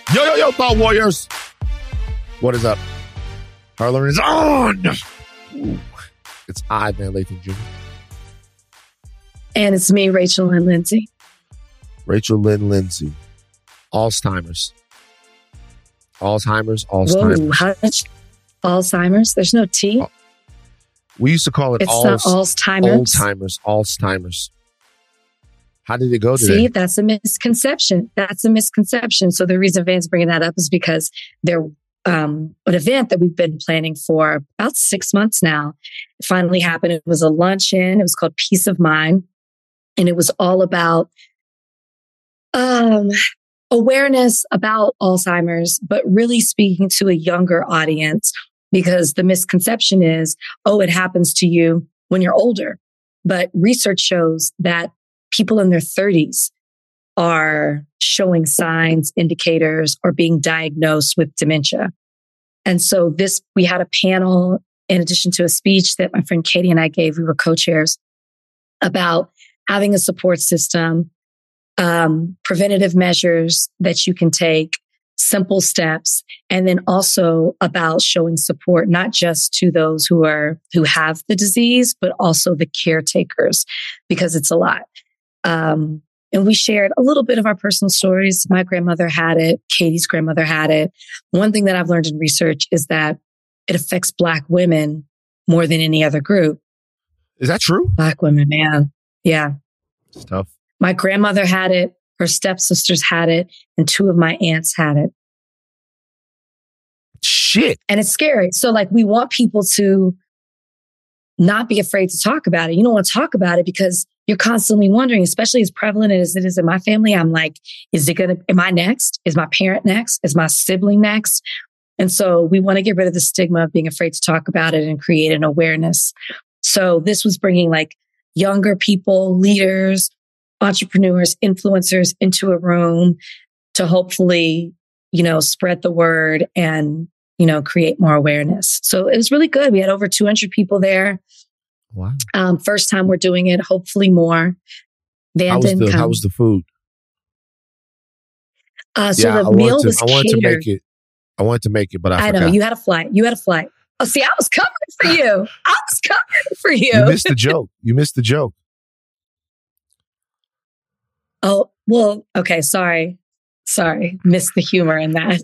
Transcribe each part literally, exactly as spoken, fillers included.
Yo, yo, yo, Thought Warriors. What is up? Harlan is on. Ooh. It's I, Van Lathan Junior And it's me, Rachel Lynn Lindsay. Rachel Lynn Lindsay. Alzheimer's. Alzheimer's, Alzheimer's. Whoa, how much? Alzheimer's? There's no T? We used to call it It's Alz- not Alzheimer's. Alzheimer's. Alzheimer's. How did it go today? See, that's a misconception. That's a misconception. So the reason Van's bringing that up is because there, um, an event that we've been planning for about six months now, it finally happened. It was a luncheon. It was called Peace of Mind. And it was all about um, awareness about Alzheimer's, but really speaking to a younger audience, because the misconception is, oh, it happens to you when you're older. But research shows that people in their thirties are showing signs, indicators, or being diagnosed with dementia. And so this, we had a panel in addition to a speech that my friend Katie and I gave. We were co-chairs about having a support system, um, preventative measures that you can take, simple steps, and then also about showing support, not just to those who are, who have the disease, but also the caretakers, because it's a lot. Um, and we shared a little bit of our personal stories. My grandmother had it. Katie's grandmother had it. One thing that I've learned in research is that it affects Black women more than any other group. Is that true? Black women, man. Yeah. It's tough. My grandmother had it. Her stepsisters had it. And two of my aunts had it. Shit. And it's scary. So like, we want people to not be afraid to talk about it. You don't want to talk about it because you're constantly wondering, especially as prevalent as it is in my family. I'm like, is it going to, am I next? Is my parent next? Is my sibling next? And so we want to get rid of the stigma of being afraid to talk about it and create an awareness. So this was bringing like younger people, leaders, entrepreneurs, influencers into a room to hopefully, you know, spread the word and, you know, create more awareness. So it was really good. We had over two hundred people there. Wow. Um, first time we're doing it, hopefully more. Van How was, didn't the, come. how was the food? Uh, so yeah, the I meal wanted to, was I wanted catered. to make it. I wanted to make it, but I, I forgot. know, you had a flight. You had a flight. Oh, see, I was covering for you. I was covering for you. You missed the joke. You missed the joke. Oh, well, okay. Sorry. Sorry. Missed the humor in that.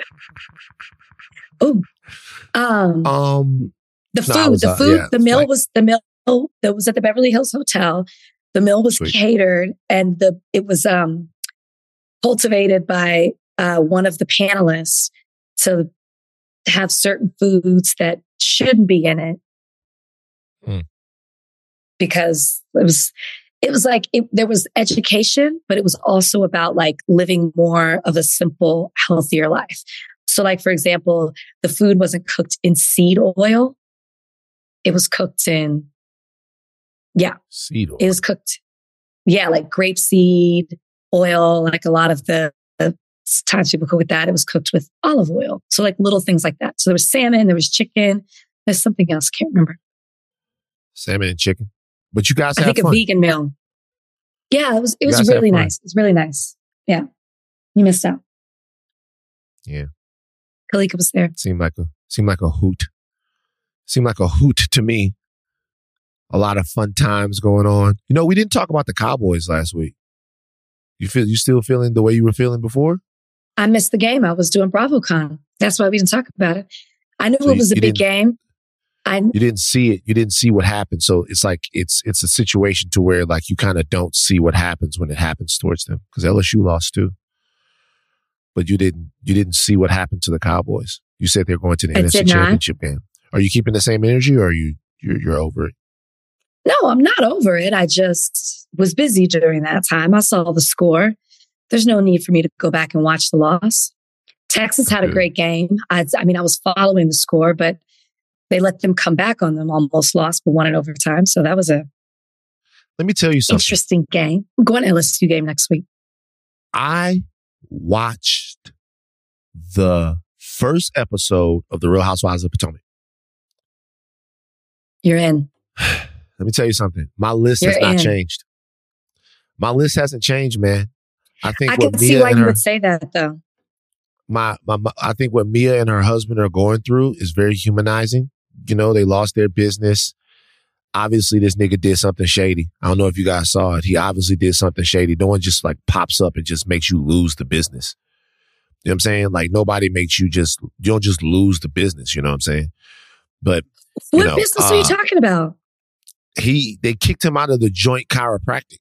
Oh, um, Um, the no, I food, was, the uh, food, yeah, the it's meal like- was, the meal that was at the Beverly Hills Hotel. The meal was Sweet. catered and the, it was, um, cultivated by, uh, one of the panelists to have certain foods that shouldn't be in it. Hmm. Because it was, it was like, it, there was education, but it was also about like living more of a simple, healthier life. So like, for example, the food wasn't cooked in seed oil. It was cooked in, yeah, seed oil. it was cooked. Yeah. Like grapeseed oil, like a lot of the, the times people cook with that, it was cooked with olive oil. So like little things like that. So there was salmon, there was chicken. There's something else. Can't remember. Salmon and chicken. But you guys I had think fun. a vegan meal. Yeah, it was, it You was guys had really fun. nice. It was really nice. Yeah. You missed out. Yeah. Kalika was there. Seemed like a seemed like a hoot. Seemed like a hoot to me. A lot of fun times going on. You know, we didn't talk about the Cowboys last week. You feel you still feeling the way you were feeling before? I missed the game. I was doing BravoCon. That's why we didn't talk about it. I knew So it was you- a you big didn't- game. I You didn't see it. You didn't see what happened. So it's like it's it's a situation to where like you kind of don't see what happens when it happens towards them because L S U lost too. But you didn't you didn't see what happened to the Cowboys. You said they're going to the I N F C did not. Championship game. Are you keeping the same energy or are you you're, you're over it? no, I'm not over it. I just was busy during that time. I saw the score. There's no need for me to go back and watch the loss. Texas had a Good. great game. I, I mean, I was following the score, but they let them come back on them, almost lost, but won in overtime. So that was a Let me tell you something. interesting game. I'm going to L S U game next week. I watched the first episode of The Real Housewives of Potomac. You're in. Let me tell you something. My list has You're not in. changed. My list hasn't changed, man. I think I what can see Mia why and you her, would say that, though. my, my, my, I think what Mia and her husband are going through is very humanizing. You know, they lost their business. Obviously, this nigga did something shady. I don't know if you guys saw it. He obviously did something shady. No one just like pops up and just makes you lose the business. You know what I'm saying? Like nobody makes you just, you don't just lose the business. You know what I'm saying? But you what know, business uh, are you talking about? He, they kicked him out of the Joint Chiropractic.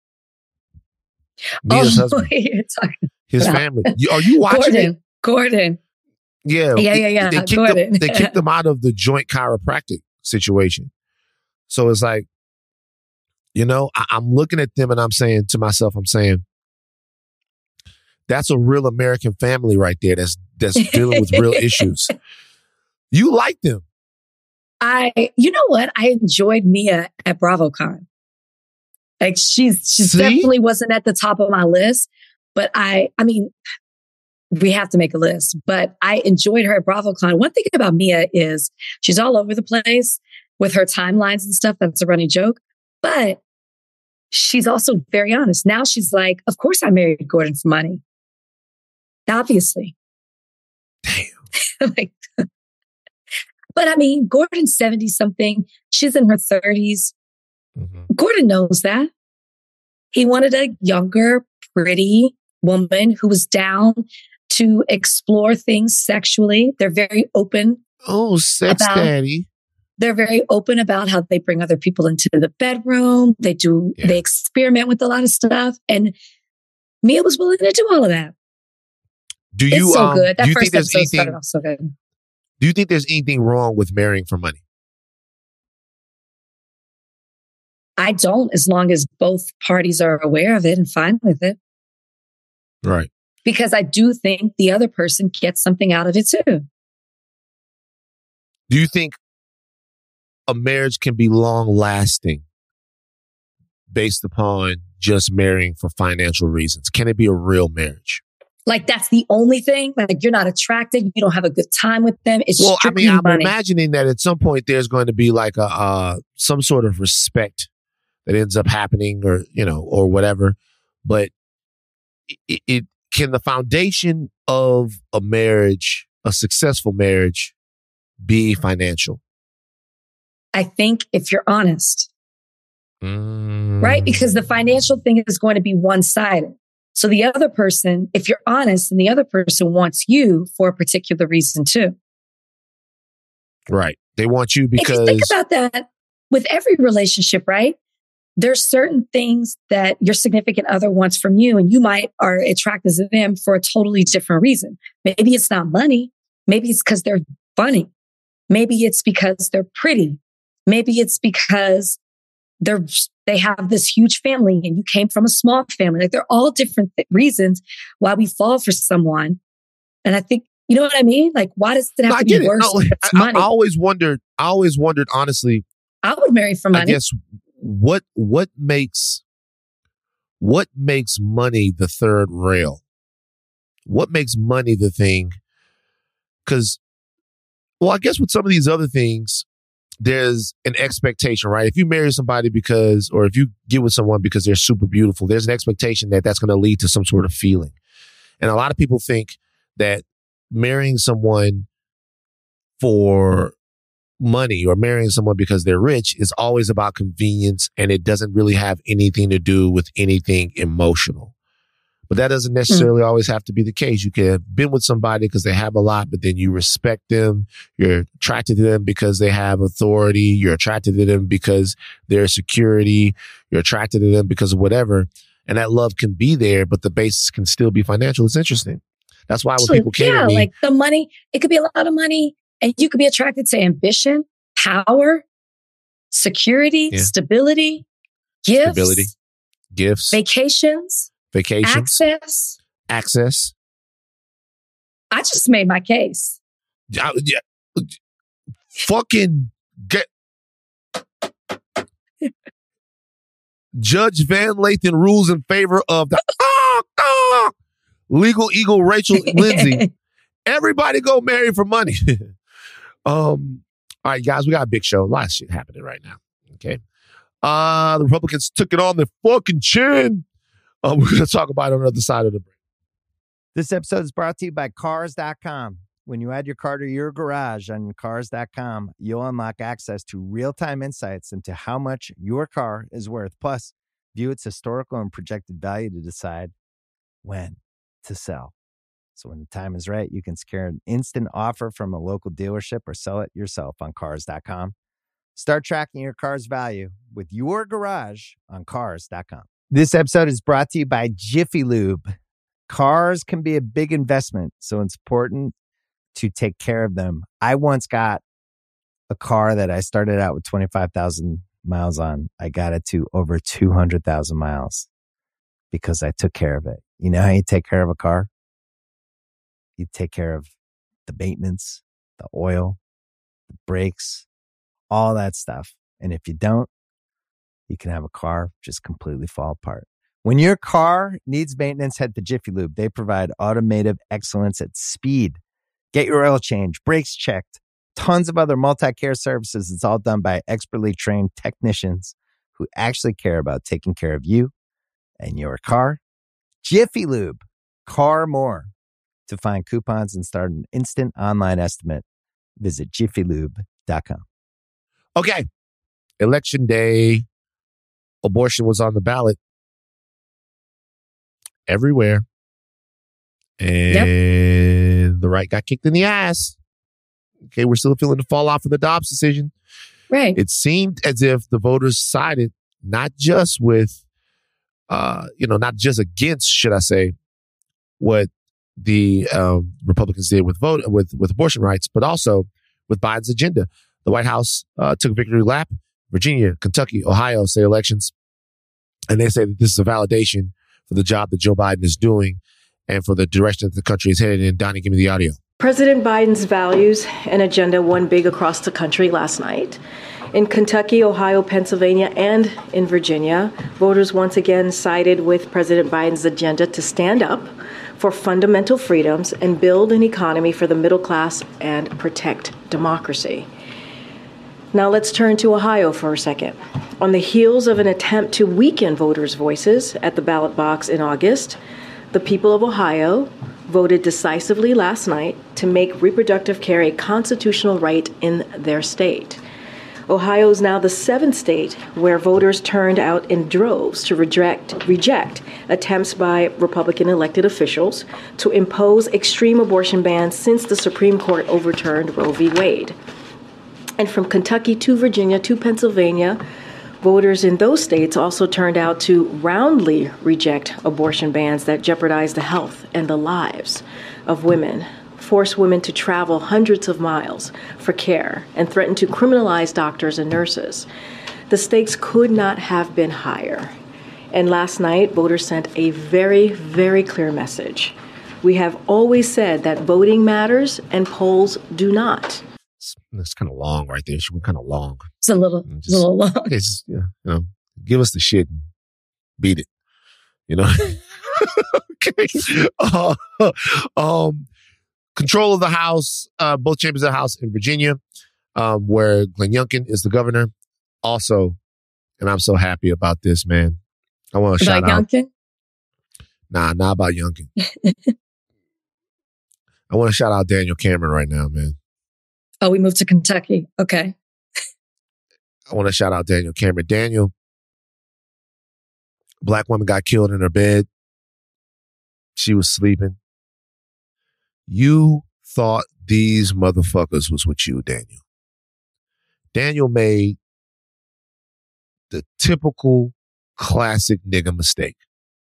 Mia's oh, husband, you're talking his about family. You, are you watching Gordon. it? Gordon. Yeah, Yeah, yeah, yeah. They kicked Gordon. him, they kicked him out of the Joint Chiropractic situation. So it's like, you know, I, I'm looking at them and I'm saying to myself, I'm saying, that's a real American family right there. That's that's dealing with real issues. You like them. I, you know what? I enjoyed Mia at BravoCon. Like she's, she See? definitely wasn't at the top of my list, but I, I mean, we have to make a list, but I enjoyed her at BravoCon. One thing about Mia is she's all over the place with her timelines and stuff. That's a running joke, but she's also very honest. Now she's like, of course I married Gordon for money. Obviously. Damn. like, but I mean, Gordon's seventy something. She's in her thirties. Mm-hmm. Gordon knows that. He wanted a younger, pretty woman who was down to explore things sexually. They're very open. Oh, sex about, daddy. They're very open about how they bring other people into the bedroom. They do, yeah. They experiment with a lot of stuff. And Mia was willing to do all of that. Do you, it's so um, good. That do you first think there's episode anything, started off so good. Do you think there's anything wrong with marrying for money? I don't, as long as both parties are aware of it and fine with it. Right. Because I do think the other person gets something out of it too. Do you think a marriage can be long lasting based upon just marrying for financial reasons? Can it be a real marriage? Like that's the only thing? Like you're not attracted, you don't have a good time with them. It's well, I mean, I'm money. imagining that at some point there's going to be like a uh, some sort of respect that ends up happening, or you know, or whatever. But it, it can the foundation of a marriage, a successful marriage, be financial? I think if you're honest, mm. right? Because the financial thing is going to be one-sided. So the other person, if you're honest, and the other person wants you for a particular reason too. Right. They want you because... If you think about that with every relationship, right? There's certain things that your significant other wants from you, and you might are attracted to them for a totally different reason. Maybe it's not money. Maybe it's because they're funny. Maybe it's because they're pretty. Maybe it's because they're they have this huge family and you came from a small family. Like they're all different th- reasons why we fall for someone. And I think, you know what I mean? Like, why does it have no, to be worse no, if it's I, money? I always wondered, I always wondered, honestly. I would marry for money. I guess what, what makes, what makes money the third rail? What makes money the thing? Because, well, I guess with some of these other things, there's an expectation, right? If you marry somebody because, or if you get with someone because they're super beautiful, there's an expectation that that's going to lead to some sort of feeling. And a lot of people think that marrying someone for money or marrying someone because they're rich is always about convenience, and it doesn't really have anything to do with anything emotional. But that doesn't necessarily mm. always have to be the case. You can have been with somebody because they have a lot, but then you respect them. You're attracted to them because they have authority. You're attracted to them because they're security. You're attracted to them because of whatever. And that love can be there, but the basis can still be financial. It's interesting. That's why when people came yeah, to me, like the money, it could be a lot of money, and you could be attracted to ambition, power, security, yeah. stability, gifts, stability, gifts, vacations. Vacations. Access. Access. I just made my case. Yeah, yeah. Fucking get. Judge Van Lathan rules in favor of the ah, ah, legal eagle Rachel Lindsay. Everybody go marry for money. um. All right, guys, we got a big show. A lot of shit happening right now. Okay. Uh, the Republicans took it on their fucking chin. Uh, we're going to talk about it on the other side of the break. This episode is brought to you by Cars dot com. When you add your car to your garage on Cars dot com, you'll unlock access to real-time insights into how much your car is worth. Plus, view its historical and projected value to decide when to sell. So when the time is right, you can secure an instant offer from a local dealership or sell it yourself on Cars dot com. Start tracking your car's value with your garage on Cars dot com. This episode is brought to you by Jiffy Lube. Cars can be a big investment, so it's important to take care of them. I once got a car that I started out with twenty-five thousand miles on. I got it to over two hundred thousand miles because I took care of it. You know how you take care of a car? You take care of the maintenance, the oil, the brakes, all that stuff. And if you don't, you can have a car just completely fall apart. When your car needs maintenance, head to Jiffy Lube. They provide automotive excellence at speed. Get your oil change, brakes checked, tons of other multi-care services. It's all done by expertly trained technicians who actually care about taking care of you and your car. Jiffy Lube, car more. To find coupons and start an instant online estimate, visit jiffy lube dot com. Okay. Election day, abortion was on the ballot everywhere. And yep. The right got kicked in the ass. Okay, we're still feeling the fall off of the Dobbs decision. Right. It seemed as if the voters sided not just with, uh, you know, not just against, should I say, what the um, Republicans did with vote with with abortion rights, but also with Biden's agenda. The White House uh, took a victory lap. Virginia, Kentucky, Ohio say elections, and they say that this is a validation for the job that Joe Biden is doing and for the direction that the country is headed in. Donnie, give me the audio. President Biden's values and agenda won big across the country last night. In Kentucky, Ohio, Pennsylvania, and in Virginia, voters once again sided with President Biden's agenda to stand up for fundamental freedoms and build an economy for the middle class and protect democracy. Now let's turn to Ohio for a second. On the heels of an attempt to weaken voters' voices at the ballot box in August, the people of Ohio voted decisively last night to make reproductive care a constitutional right in their state. Ohio is now the seventh state where voters turned out in droves to reject, reject attempts by Republican elected officials to impose extreme abortion bans since the Supreme Court overturned Roe v. Wade. And from Kentucky to Virginia to Pennsylvania, voters in those states also turned out to roundly reject abortion bans that jeopardize the health and the lives of women, force women to travel hundreds of miles for care, and threaten to criminalize doctors and nurses. The stakes could not have been higher. And last night, voters sent a very, very clear message. We have always said that voting matters and polls do not. It's, it's kind of long right there. She went kind of long. It's a little, just, a little long. Okay, just, yeah, you know, give us the shit and beat it. You know? Okay. Uh, um, control of the House, uh, both chambers of the House in Virginia, um, where Glenn Youngkin is the governor. Also, and I'm so happy about this, man. I want to shout about out. Youngkin? Nah, not about Youngkin. I want to shout out Daniel Cameron right now, man. Oh, we moved to Kentucky. Okay. I want to shout out Daniel Cameron. Daniel, a black woman got killed in her bed. She was sleeping. You thought these motherfuckers was with you, Daniel. Daniel made the typical classic nigga mistake.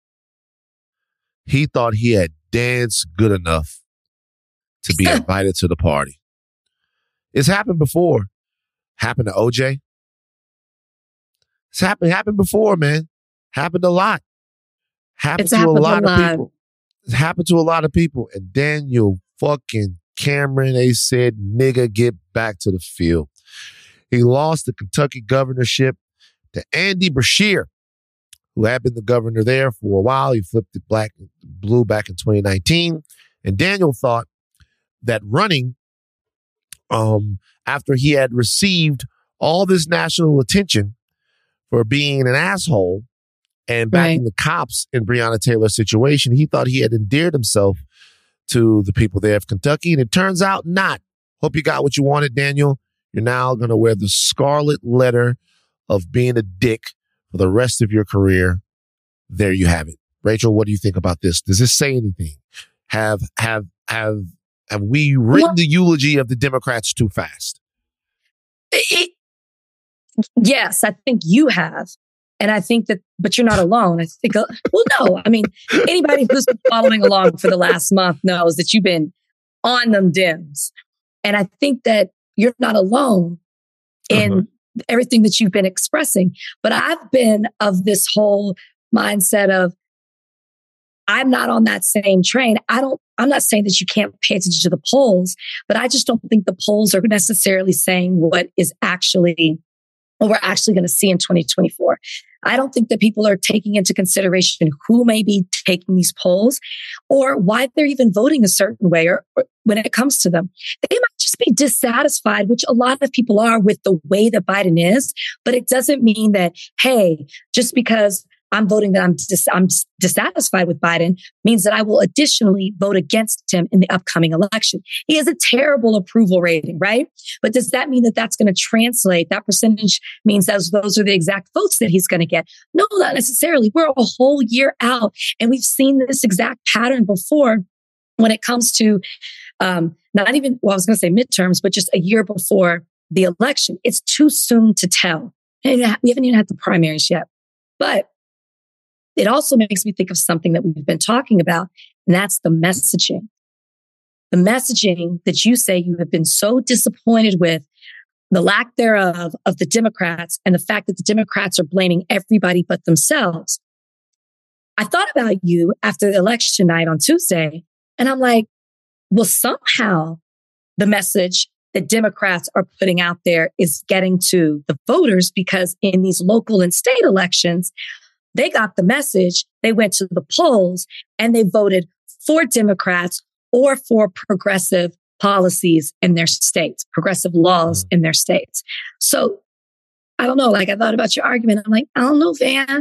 He thought he had danced good enough to be invited to the party. It's happened before. Happened to O J. It's happened, happened before, man. Happened a lot. Happened it's to happened a lot a of lot. people. It's happened to a lot of people. And Daniel fucking Cameron, they said, nigga, get back to the field. He lost the Kentucky governorship to Andy Beshear, who had been the governor there for a while. He flipped it black and blue back in twenty nineteen. And Daniel thought that running, um, after he had received all this national attention for being an asshole And backing Right. the cops in Breonna Taylor's situation, he thought he had endeared himself to the people there of Kentucky. And it turns out not. Hope you got what you wanted, Daniel. You're now going to wear the scarlet letter of being a dick for the rest of your career. There you have it. Rachel, what do you think about this? Does this say anything? Have, have, have, have we written Well, the eulogy of the Democrats too fast? it, yes, I think you have. And I think that, but you're not alone. I think, uh, well, no, I mean, anybody who's been following along for the last month knows that you've been on them Dems. And I think that you're not alone in Uh-huh. everything that you've been expressing. But I've been of this whole mindset of, I'm not on that same train. I don't, I'm not saying that you can't pay attention to the polls, but I just don't think the polls are necessarily saying what is actually, what we're actually going to see in twenty twenty-four. I don't think that people are taking into consideration who may be taking these polls or why they're even voting a certain way or, or when it comes to them. They might just be dissatisfied, which a lot of people are with the way that Biden is, but it doesn't mean that, hey, just because I'm voting that I'm dis- I'm dissatisfied with Biden means that I will additionally vote against him in the upcoming election. He has a terrible approval rating, right? But does that mean that that's going to translate? That percentage means that those are the exact votes that he's going to get. No, not necessarily. We're a whole year out, and we've seen this exact pattern before when it comes to um, not even, well, I was going to say midterms, but just a year before the election. It's too soon to tell. And we haven't even had the primaries yet. But it also makes me think of something that we've been talking about, and that's the messaging. The messaging that you say you have been so disappointed with, the lack thereof of the Democrats, and the fact that the Democrats are blaming everybody but themselves. I thought about you after the election night on Tuesday, and I'm like, well, somehow the message that Democrats are putting out there is getting to the voters, because in these local and state elections, they got the message, they went to the polls, and they voted for Democrats or for progressive policies in their states, progressive laws in their states. So I don't know, like I thought about your argument. I'm like, I don't know, Van.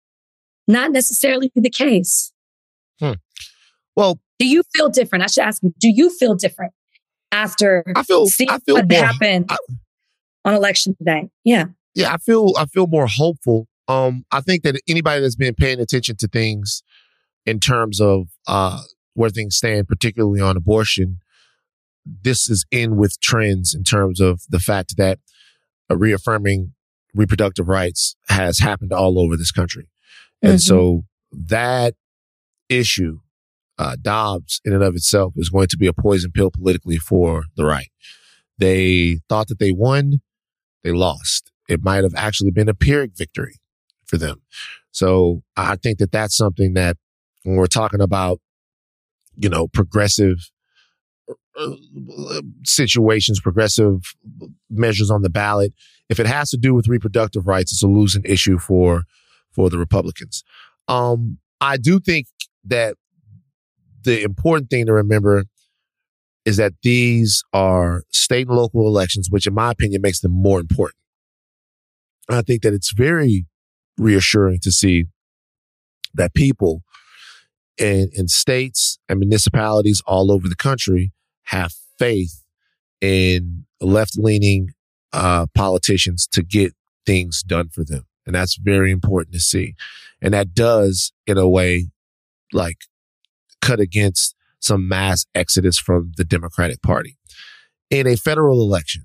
Not necessarily the case. Hmm. Well, do you feel different? I should ask you, do you feel different after I feel, seeing I feel what more, happened I, on election day? Yeah. Yeah, I feel, I feel more hopeful. Um, I think that anybody that's been paying attention to things in terms of uh, where things stand, particularly on abortion, this is in with trends in terms of the fact that uh, reaffirming reproductive rights has happened all over this country. And Mm-hmm. so that issue, uh, Dobbs in and of itself, is going to be a poison pill politically for the right. They thought that they won, they lost. It might have actually been a Pyrrhic victory for them. So I think that that's something that when we're talking about, you know, progressive uh, situations, progressive measures on the ballot, if it has to do with reproductive rights, it's a losing issue for, for the Republicans. Um, I do think that the important thing to remember is that these are state and local elections, which in my opinion makes them more important. I think that it's very reassuring to see that people in, in states and municipalities all over the country have faith in left-leaning uh, politicians to get things done for them. And that's very important to see. And that does, in a way, like cut against some mass exodus from the Democratic Party. In a federal election,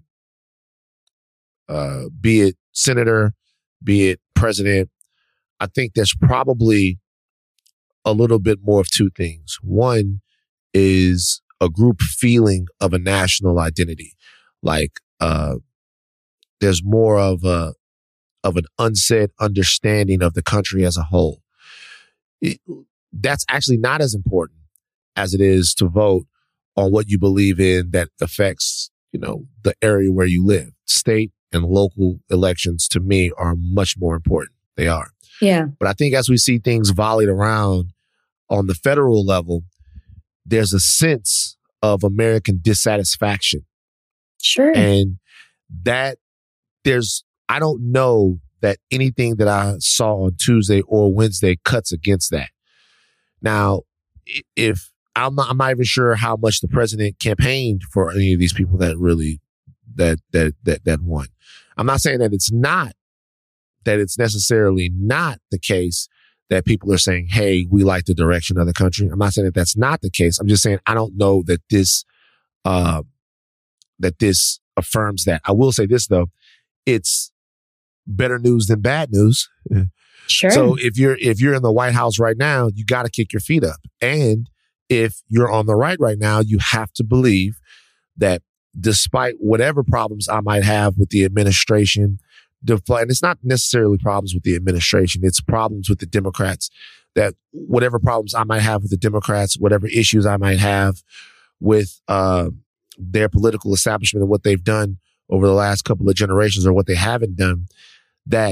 uh, be it senator, be it president, I think there's probably a little bit more of two things. One is a group feeling of a national identity. Like, uh, there's more of a, of an unsaid understanding of the country as a whole. It, that's actually not as important as it is to vote on what you believe in that affects, you know, the area where you live. State and local elections, to me, are much more important. They are. Yeah. But I think as we see things volleyed around on the federal level, there's a sense of American dissatisfaction. Sure. And that there's, I don't know that anything that I saw on Tuesday or Wednesday cuts against that. Now, if I'm not, I'm not even sure how much the president campaigned for any of these people that really that that that that won. I'm not saying that it's not that it's necessarily not the case that people are saying, "Hey, we like the direction of the country." I'm not saying that that's not the case. I'm just saying I don't know that this uh, that this affirms that. I will say this though, it's better news than bad news. Sure. So if you're if you're in the White House right now, you got to kick your feet up. And if you're on the right right now, you have to believe that despite whatever problems I might have with the administration, and it's not necessarily problems with the administration, it's problems with the Democrats, that whatever problems I might have with the Democrats, whatever issues I might have with uh, their political establishment and what they've done over the last couple of generations or what they haven't done, that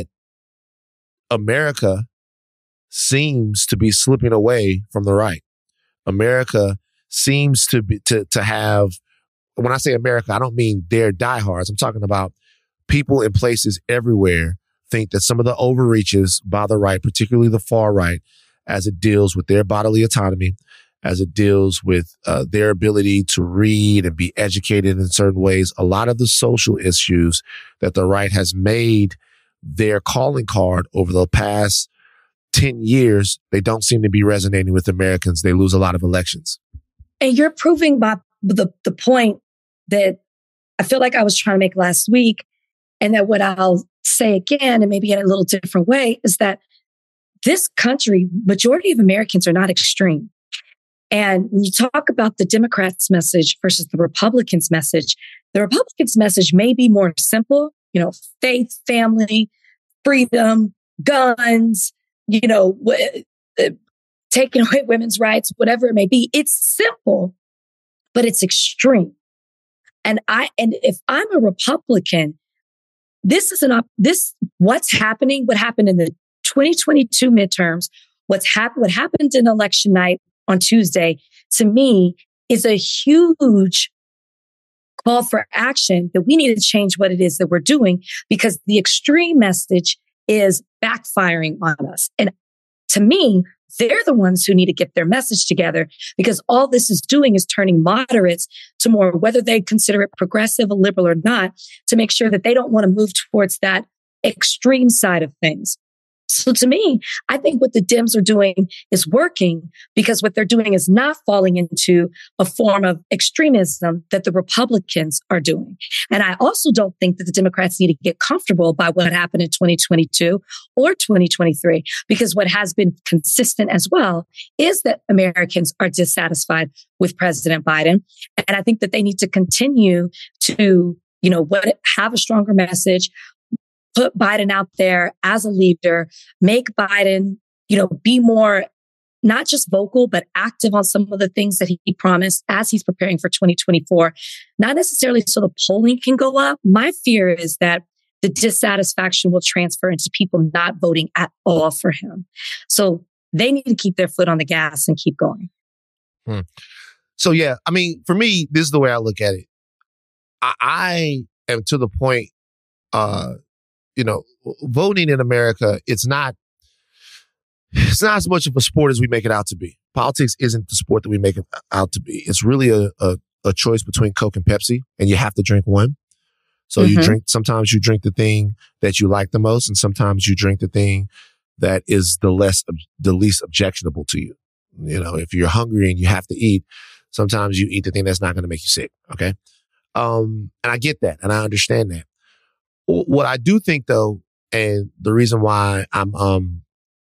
America seems to be slipping away from the right. America seems to be, to, to have, when I say America, I don't mean their diehards. I'm talking about people in places everywhere think that some of the overreaches by the right, particularly the far right, as it deals with their bodily autonomy, as it deals with uh, their ability to read and be educated in certain ways, a lot of the social issues that the right has made their calling card over the past ten years, they don't seem to be resonating with Americans. They lose a lot of elections. And you're proving by the, the point that I feel like I was trying to make last week, and that what I'll say again, and maybe in a little different way, is that this country, majority of Americans are not extreme. And when you talk about the Democrats' message versus the Republicans' message, the Republicans' message may be more simple, you know, faith, family, freedom, guns, you know, w- uh, taking away women's rights, whatever it may be. It's simple, but it's extreme. And I, and if I'm a Republican, this is an, op- this, what's happening, what happened in the twenty twenty-two midterms, what's happened, what happened in election night on Tuesday, to me, is a huge call for action that we need to change what it is that we're doing, because the extreme message is backfiring on us. And to me, they're the ones who need to get their message together, because all this is doing is turning moderates to more, whether they consider it progressive or liberal or not, to make sure that they don't want to move towards that extreme side of things. So to me, I think what the Dems are doing is working, because what they're doing is not falling into a form of extremism that the Republicans are doing. And I also don't think that the Democrats need to get comfortable by what happened in twenty twenty-two or twenty twenty-three, because what has been consistent as well is that Americans are dissatisfied with President Biden. And I think that they need to continue to, you know, what, have a stronger message, put Biden out there as a leader, make Biden, you know, be more, not just vocal, but active on some of the things that he promised as he's preparing for twenty twenty-four. Not necessarily so the polling can go up. My fear is that the dissatisfaction will transfer into people not voting at all for him. So they need to keep their foot on the gas and keep going. Hmm. So, yeah, I mean, for me, this is the way I look at it. I, I am to the point, uh, you know, voting in America, it's not, it's not as much of a sport as we make it out to be. Politics isn't the sport that we make it out to be. It's really a, a, a choice between Coke and Pepsi, and you have to drink one. So mm-hmm. you drink, sometimes you drink the thing that you like the most, and sometimes you drink the thing that is the less, the least objectionable to you. You know, if you're hungry and you have to eat, sometimes you eat the thing that's not going to make you sick. Okay. Um, and I get that and I understand that. What I do think though, and the reason why I'm, um,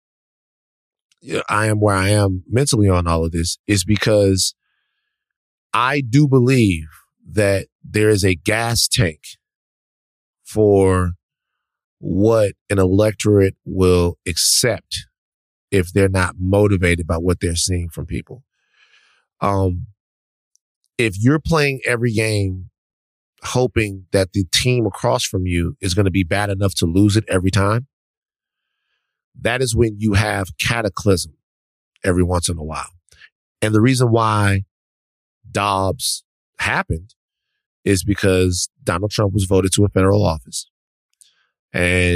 I am where I am mentally on all of this is because I do believe that there is a gas tank for what an electorate will accept if they're not motivated by what they're seeing from people. Um, if you're playing every game hoping that the team across from you is going to be bad enough to lose it every time, that is when you have cataclysm every once in a while. And the reason why Dobbs happened is because Donald Trump was voted to a federal office. And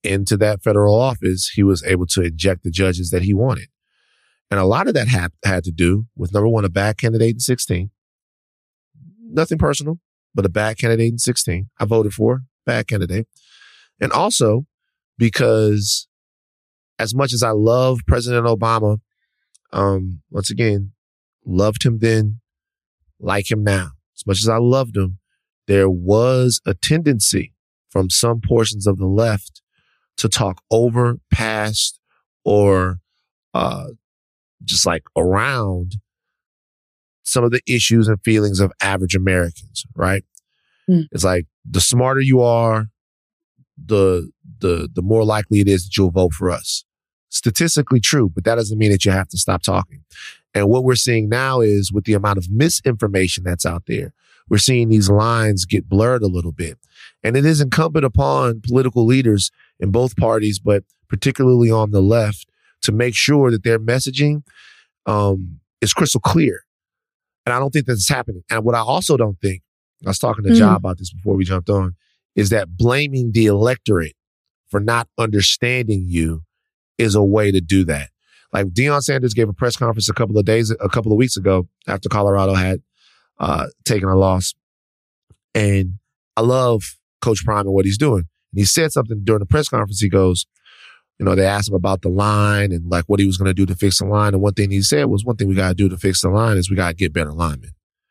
into that federal office, he was able to inject the judges that he wanted. And a lot of that ha- had to do with, number one, a bad candidate in sixteen. Nothing personal, but a bad candidate in sixteen. I voted for, bad candidate. And also because as much as I love President Obama, um, once again, loved him then, like him now. As much as I loved him, there was a tendency from some portions of the left to talk over, past, or uh, just like around some of the issues and feelings of average Americans, right? Mm. It's like the smarter you are, the the the more likely it is that you'll vote for us. Statistically true, but that doesn't mean that you have to stop talking. And what we're seeing now is with the amount of misinformation that's out there, we're seeing these lines get blurred a little bit. And it is incumbent upon political leaders in both parties, but particularly on the left, to make sure that their messaging um, is crystal clear. And I don't think that's happening. And what I also don't think, I was talking to mm. John about this before we jumped on, is that blaming the electorate for not understanding you is a way to do that. Like Deion Sanders gave a press conference a couple of days, a couple of weeks ago after Colorado had uh, taken a loss. And I love Coach Prime and what he's doing. And he said something during the press conference. He goes, you know, they asked him about the line and like what he was going to do to fix the line. And one thing he said was, one thing we got to do to fix the line is we got to get better linemen.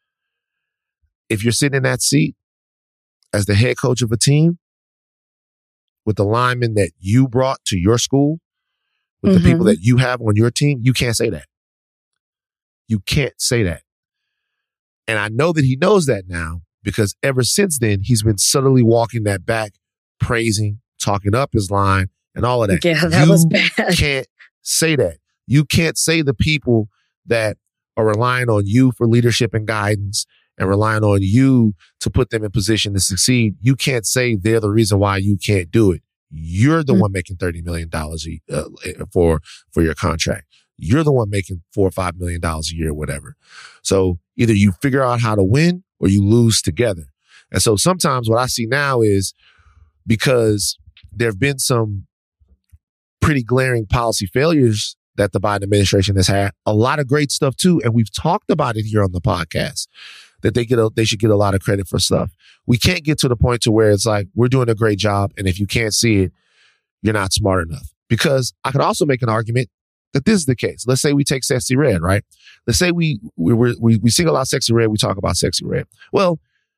If you're sitting in that seat as the head coach of a team with the linemen that you brought to your school, with mm-hmm. the people that you have on your team, you can't say that. You can't say that. And I know that he knows that now because ever since then, he's been subtly walking that back, praising, talking up his line and all of that. Yeah, that you was bad. Can't say that. You can't say the people that are relying on you for leadership and guidance and relying on you to put them in position to succeed. You can't say they're the reason why you can't do it. You're the mm-hmm. one making thirty million dollars uh, for, for your contract. You're the one making four or five million dollars a year, whatever. So either you figure out how to win or you lose together. And so sometimes what I see now is because there have been some pretty glaring policy failures that the Biden administration has had, a lot of great stuff too. And we've talked about it here on the podcast that they get a, they should get a lot of credit for stuff. We can't get to the point to where it's like, we're doing a great job. And if you can't see it, you're not smart enough. Because I could also make an argument that this is the case. Let's say we take Sexy Red, right? Let's say we, we, we, we single out Sexy Red. We talk about Sexy Red. Well,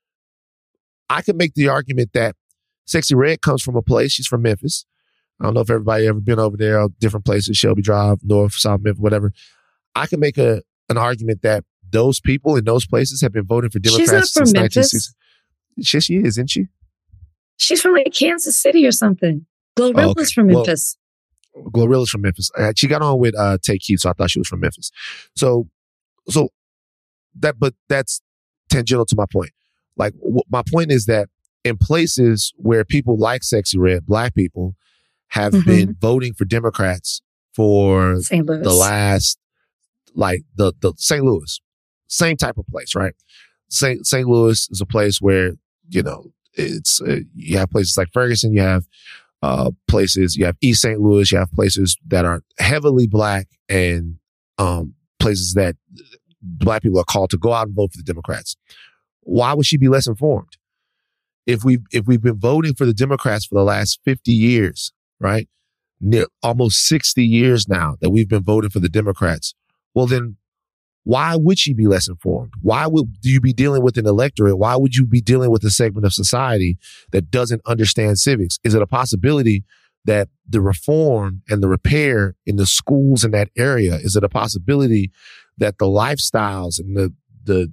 I could make the argument that Sexy Red comes from a place. She's from Memphis. I don't know if everybody ever been over there, different places, Shelby Drive, North, South Memphis, whatever. I can make a an argument that those people in those places have been voting for Democrats since nineteen sixty. She, she is, isn't she? She's from like Kansas City or something. Glorilla's oh, okay. from Memphis. Well, Glorilla's from Memphis. Uh, she got on with uh, Tay Keith, so I thought she was from Memphis. So, so that, but that's tangential to my point. Like, w- my point is that in places where people like Sexy Red, Black people, have mm-hmm. been voting for Democrats for Saint Louis. the last, like the, the Saint Louis, same type of place, right? Saint Saint Louis is a place where, you know, it's, uh, you have places like Ferguson, you have, uh, places, you have East Saint Louis, you have places that are heavily Black and, um, places that Black people are called to go out and vote for the Democrats. Why would she be less informed? If we, if we've been voting for the Democrats for the last fifty years, right? Near almost sixty years now that we've been voting for the Democrats. Well, then why would she be less informed? Why would you be dealing with an electorate? Why would you be dealing with a segment of society that doesn't understand civics? Is it a possibility that the reform and the repair in the schools in that area, is it a possibility that the lifestyles and the, the,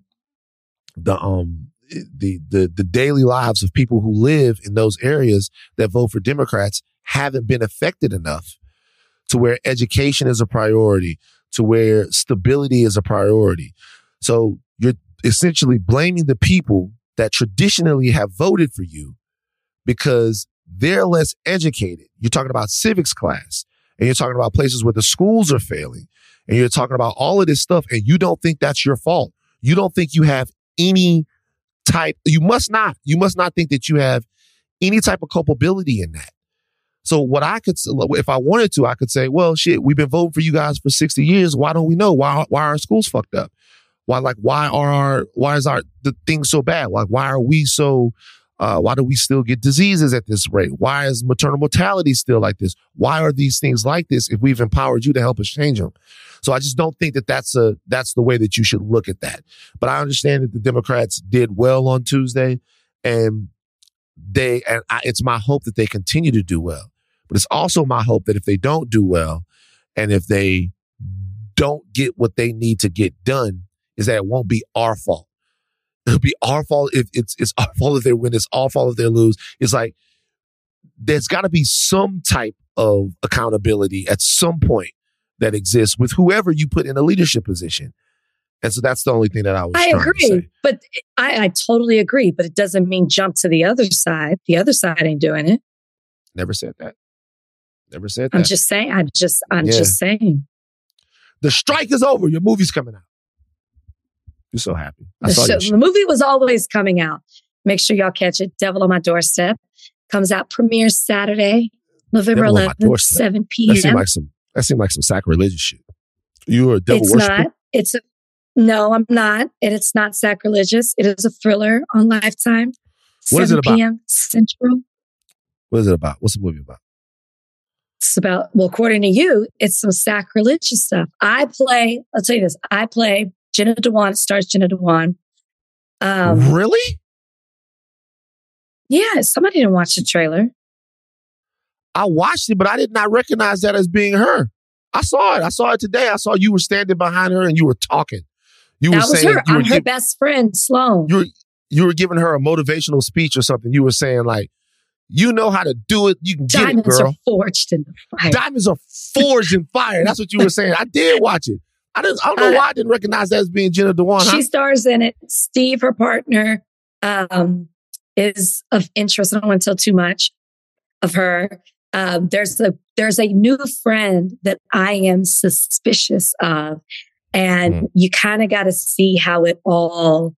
the, um, the, the, the daily lives of people who live in those areas that vote for Democrats haven't been affected enough to where education is a priority, to where stability is a priority. So you're essentially blaming the people that traditionally have voted for you because they're less educated. You're talking about civics class, and you're talking about places where the schools are failing, and you're talking about all of this stuff, and you don't think that's your fault. You don't think you have any type, you must not, you must not think that you have any type of culpability in that. So what I could, if I wanted to, I could say, well, shit, we've been voting for you guys for sixty years. Why don't we know? Why, why are our schools fucked up? Why, like, why are our, why is our, the thing so bad? Like, why are we so, uh, why do we still get diseases at this rate? Why is maternal mortality still like this? Why are these things like this if we've empowered you to help us change them? So I just don't think that that's a, that's the way that you should look at that. But I understand that the Democrats did well on Tuesday, and they, and I, it's my hope that they continue to do well. But it's also my hope that if they don't do well, and if they don't get what they need to get done, is that it won't be our fault. It'll be our fault if it's it's our fault if they win. It's our fault if they lose. It's like there's got to be some type of accountability at some point that exists with whoever you put in a leadership position. And so that's the only thing that I was I trying agree, to say. but I, I totally agree. But it doesn't mean jump to the other side. The other side ain't doing it. Never said that. Never said that. I'm just saying. I'm just. I'm Yeah. just saying. The strike is over. Your movie's coming out. You're so happy. I The, saw show, your the shit. movie was always coming out. Make sure y'all catch it. Devil on My Doorstep comes out, premieres Saturday, November Devil on My eleventh, Doorstep. seven That seemed p.m. like some. That seemed like some sacrilegious shit. You were a devil It's worshiper. not. It's a, no, I'm not, and it's not sacrilegious. It is a thriller on Lifetime. What is it about? seven p.m. Central. What is it about? What's the movie about? It's about, well, according to you, it's some sacrilegious stuff. I play, I'll tell you this, I play Jenna Dewan. It stars Jenna Dewan. Um, Really? yeah, somebody didn't watch the trailer. I watched it, but I did not recognize that as being her. I saw it. I saw it today. I saw you were standing behind her and you were talking. You That were was saying her. you were, I'm her giv- best friend, Sloan. you were you were giving her a motivational speech or something. You were saying like, you know how to do it. You can get Diamonds it, girl. are forged in the fire. Diamonds are forged in fire. That's what you were saying. I did watch it. I didn't. I don't know Uh, why I didn't recognize that as being Jenna Dewan. Huh? She stars in it. Steve, her partner, um, is of interest. I don't want to tell too much of her. Um, there's a there's a new friend that I am suspicious of, and Mm. you kind of got to see how it all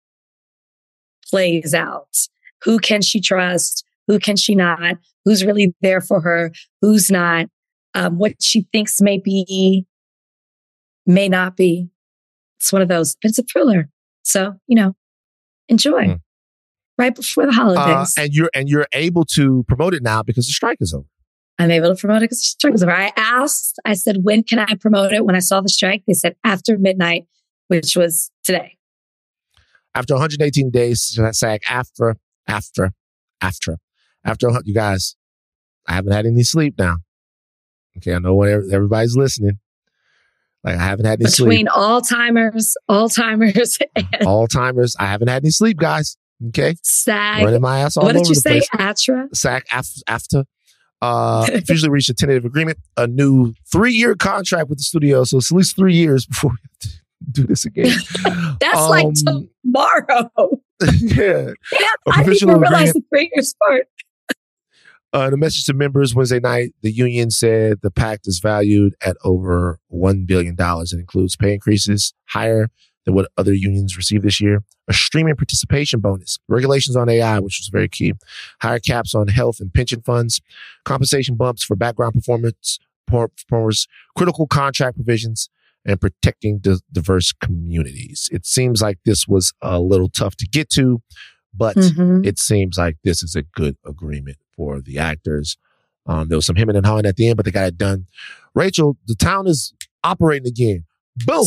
plays out. Who can she trust? Who can she not? Who's really there for her? Who's not? Um, what she thinks may be, may not be. It's one of those, but it's a thriller. So, you know, enjoy Mm. right before the Uh, holidays. and you're and you're able to promote it now because the strike is over. I'm able to promote it because the strike is over. I asked, I said, when can I promote it? When I saw the strike, they said after midnight, which was today. After one hundred eighteen days, SAG after, after, after, after, you guys, I haven't had any sleep now. Okay, I know when every- everybody's listening. Like, I haven't had any Between sleep. Alzheimer's, Alzheimer's, and All timers, I haven't had any sleep, guys. Okay, SAG. running my ass all What over did you the say? place. Atra? SAG af- after. Uh, officially reached a tentative agreement, a new three-year contract with the studio. So it's at least three years before we have to do this again. That's Um, like tomorrow. yeah. Yeah, A I didn't provisional even realize agreement. the three years part. Uh, the message to members Wednesday night, the union said the pact is valued at over one billion dollars. It includes pay increases higher than what other unions received this year, a streaming participation bonus, regulations on A I, which was very key, higher caps on health and pension funds, compensation bumps for background performance performers, critical contract provisions, and protecting the diverse communities. It seems like this was a little tough to get to, but Mhm. it seems like this is a good agreement for the actors. Um, there was some hemming and hawing at the end, but they got it done. Rachel, the town is operating again. Boom.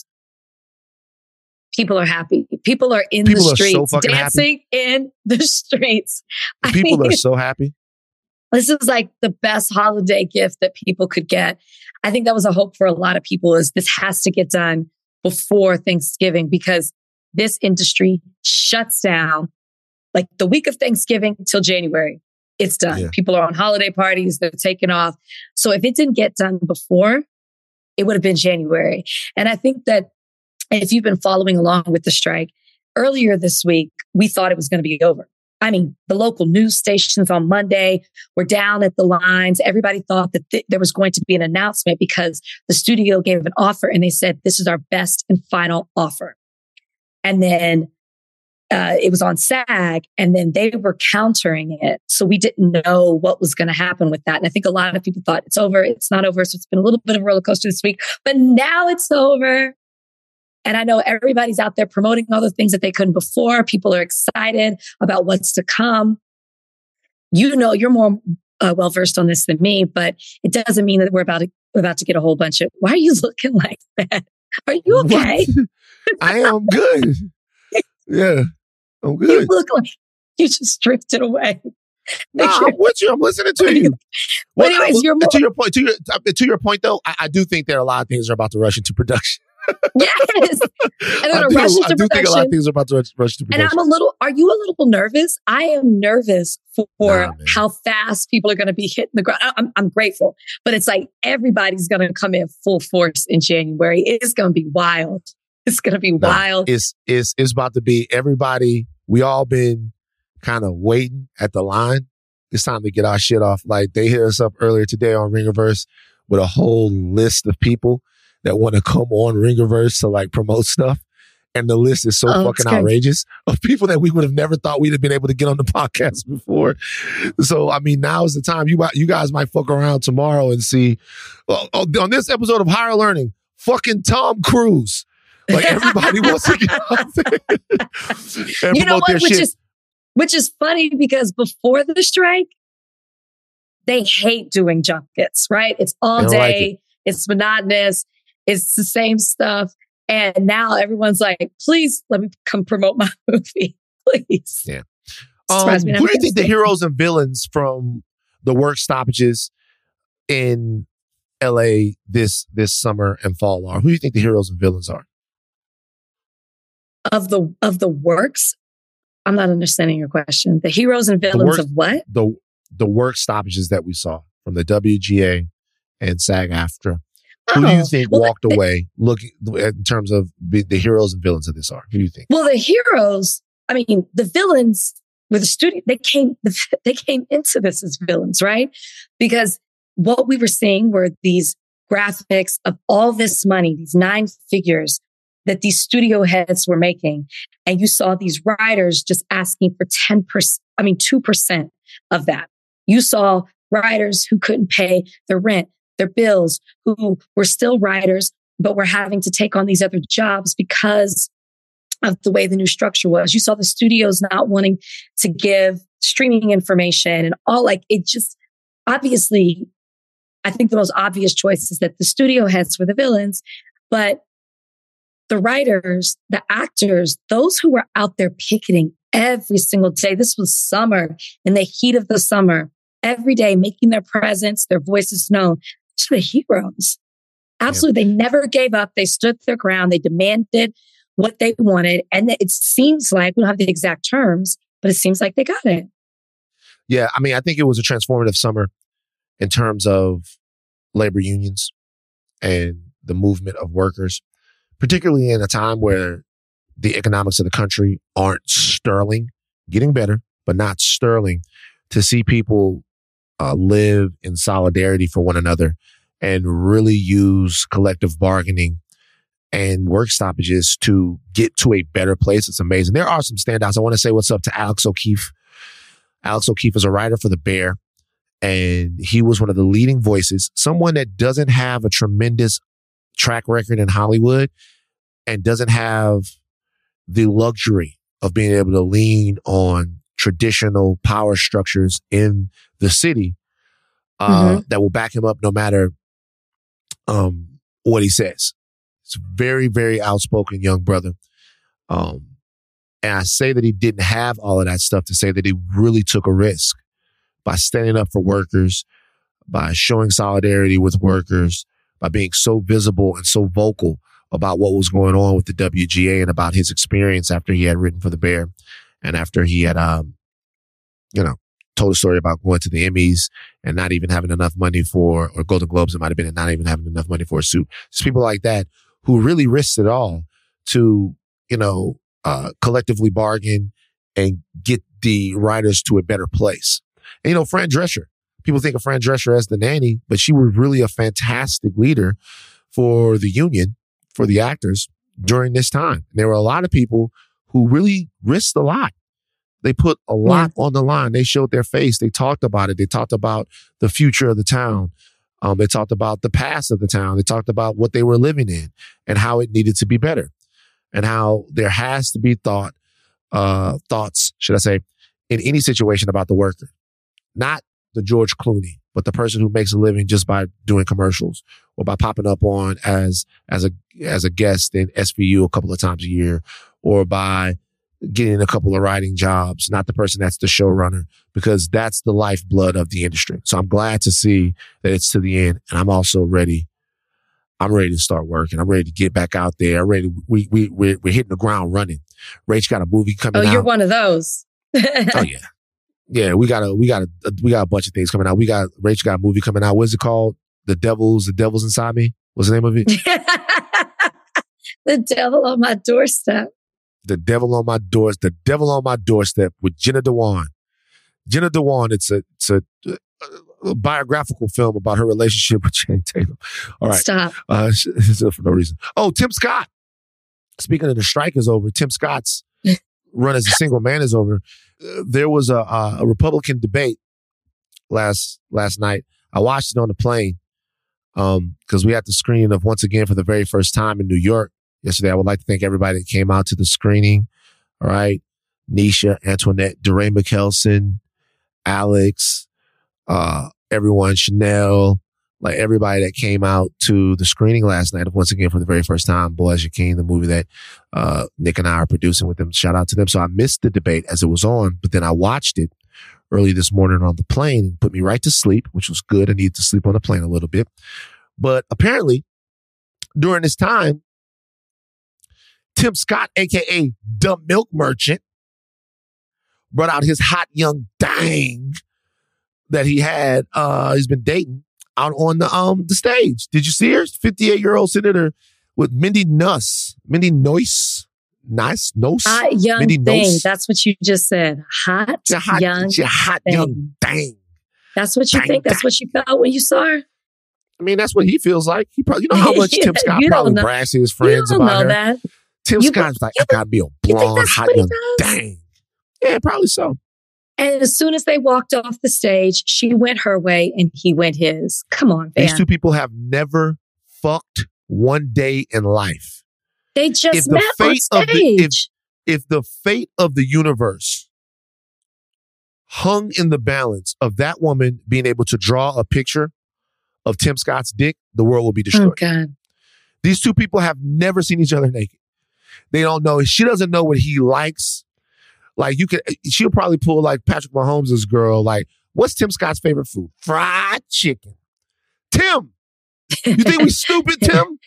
People are happy. People are in People the are so streets, fucking happy. dancing in the streets. I People mean, are so happy. this is like the best holiday gift that people could get. I think that was a hope for a lot of people is this has to get done before Thanksgiving because this industry shuts down like the week of Thanksgiving till January. It's done. Yeah. People are on holiday parties. They're taking off. So if it didn't get done before, it would have been January. And I think that if you've been following along with the strike, earlier this week, we thought it was going to be over. I mean, the local news stations on Monday were down at the lines. Everybody thought that th- there was going to be an announcement because the studio gave an offer and they said, this is our best and final offer. And then uh, it was on SAG, and then they were countering it. So we didn't know what was going to happen with that. And I think a lot of people thought it's over. It's not over. So it's been a little bit of a roller coaster this week, but now it's over. And I know everybody's out there promoting all the things that they couldn't before. People are excited about what's to come. You know, you're more uh, well-versed on this than me, but it doesn't mean that we're about to, we're about to get a whole bunch of, why are you looking like that? Are you okay? I am good. Yeah, I'm good. You look like you just drifted away. No, nah, I'm with you. I'm listening to you. Well, anyways, you're more- to your point. To your to your point, though, I, I do think there are a lot of things that are about to rush into production. Yes, and then I a do, rush into I do production. think a lot of things are about to rush, rush into production. And I'm a little. Are you a little nervous? I am nervous for Nah, how fast people are going to be hitting the ground. I'm, I'm grateful, but it's like everybody's going to come in full force in January. It's going to be wild. It's going to be nah, wild. It's it's it's about to be everybody. We all been kind of waiting at the line. It's time to get our shit off. Like they hit us up earlier today on Ringerverse with a whole list of people that want to come on Ringerverse to like promote stuff. And the list is so oh, fucking outrageous of people that we would have never thought we'd have been able to get on the podcast before. So, I mean, now is the time. You you guys might fuck around tomorrow and see oh, oh, on this episode of Higher Learning, fucking Tom Cruise. Like everybody wants to get out there and you know promote what? their Which shit. is which is funny because before the strike, they hate doing junkets, right? It's all They day. don't like it. It's monotonous. It's the same stuff. And now everyone's like, please let me come promote my movie. Please. Yeah. Um, Um, who do you think the heroes and villains from the work stoppages in L A this this summer and fall are? Who do you think the heroes and villains are? Of the of the works, I'm not understanding your question. The heroes and villains works- of what? The the work stoppages that we saw from the W G A and SAG-AFTRA. Who do you Oh, think well, walked the- away looking in terms of the, the heroes and villains of this are? Who do you think? Well, the heroes, I mean, the villains were the studio. They came, they came into this as villains, right? Because what we were seeing were these graphics of all this money, these nine figures that these studio heads were making. And you saw these writers just asking for ten percent, I mean, two percent of that. You saw writers who couldn't pay their rent, their bills, who were still writers, but were having to take on these other jobs because of the way the new structure was. You saw the studios not wanting to give streaming information and all, like it just obviously, I think the most obvious choice is that the studio heads were the villains, but the writers, the actors, those who were out there picketing every single day. This was summer, in the heat of the summer, every day making their presence, their voices known. These were the heroes. Absolutely. Yeah. They never gave up. They stood their ground. They demanded what they wanted. And it seems like, we don't have the exact terms, but it seems like they got it. Yeah. I mean, I think it was a transformative summer in terms of labor unions and the movement of workers, particularly in a time where the economics of the country aren't sterling, getting better, but not sterling, to see people uh, live in solidarity for one another and really use collective bargaining and work stoppages to get to a better place. It's amazing. There are some standouts. I want to say what's up to Alex O'Keefe. Alex O'Keefe is a writer for The Bear, and he was one of the leading voices, someone that doesn't have a tremendous track record in Hollywood and doesn't have the luxury of being able to lean on traditional power structures in the city uh, mm-hmm. that will back him up no matter um, what he says. It's a very, very outspoken young brother. Um, and I say that he didn't have all of that stuff to say that he really took a risk by standing up for workers, by showing solidarity with workers, by being so visible and so vocal about what was going on with the W G A and about his experience after he had written for The Bear and after he had, um, you know, told a story about going to the Emmys and not even having enough money for, or Golden Globes, it might have been, and not even having enough money for a suit. Just people like that who really risked it all to, you know, uh, collectively bargain and get the writers to a better place. And, you know, Fran Drescher, people think of Fran Drescher as the nanny, but she was really a fantastic leader for the union, for the actors during this time. And there were a lot of people who really risked a lot. They put a lot Yeah. on the line. They showed their face. They talked about it. They talked about the future of the town. Um, they talked about the past of the town. They talked about what they were living in and how it needed to be better, and how there has to be thought, uh, thoughts, should I say, in any situation about the worker, not the George Clooney, but the person who makes a living just by doing commercials or by popping up on as as a as a guest in S V U a couple of times a year, or by getting a couple of writing jobs, not the person that's the showrunner, because that's the lifeblood of the industry. So I'm glad to see that it's to the end, and I'm also ready. I'm ready to start working. I'm ready to get back out there. I'm ready. We we we're, we're hitting the ground running. Rach got a movie coming Oh, out. you're one of those. Oh yeah, yeah. We got a we got a we got a bunch of things coming out. We got Rach got a movie coming out. What's it called? The Devil's The Devil's Inside Me. What's the name of it? The Devil on My Doorstep. The Devil on My Doors. The Devil on My Doorstep with Jenna Dewan. Jenna Dewan. It's a it's a, a biographical film about her relationship with Channing Tatum. All right. Stop. Uh, for no reason. Oh, Tim Scott. Speaking of the strike is over, Tim Scott's run as a single man is over. Uh, there was a, a, a Republican debate last last night. I watched it on the plane um, because we had the screening of Once Again for the very first time in New York yesterday. I would like to thank everybody that came out to the screening. All right. Nisha, Antoinette, DeRay McKelson, Alex, uh, everyone, Chanel, like everybody that came out to the screening last night of Once Again for the very first time, Boaz Yakin, the movie that uh, Nick and I are producing with them. Shout out to them. So I missed the debate as it was on, but then I watched it early this morning on the plane and put me right to sleep, which was good. I needed to sleep on the plane a little bit. But apparently, during this time, Tim Scott, a k a. The Milk Merchant, brought out his hot young dang that he had, uh, he's been dating out on the um the stage. Did you see her? fifty-eight-year-old senator with Mindy Nuss. Mindy Noyce. Nice. Nose. Hot young Mindy thing. Nose. That's what you just said. Hot, She's a hot, young she's a hot thing. young dang. That's what you Dang, think? That's dang. what you felt when you saw her? I mean, that's what he feels like. He probably, you know how much Yeah, Tim Scott you don't probably know. brags to his You friends don't about know her. that. Tim You- Scott's like, you I gotta be a you think blonde, that's hot what he young does? dang. Yeah, probably so. And as soon as they walked off the stage, she went her way and he went his. Come on, These Van. two people have never fucked one day in life. They just if the met on fate of stage. the if, if the fate of the universe hung in the balance of that woman being able to draw a picture of Tim Scott's dick, the world will be oh, destroyed. God. These two people have never seen each other naked. They don't know. She doesn't know what he likes. Like you could, she'll probably pull like Patrick Mahomes' girl. Like, what's Tim Scott's favorite food? Fried chicken. Tim, you think we stupid, Tim?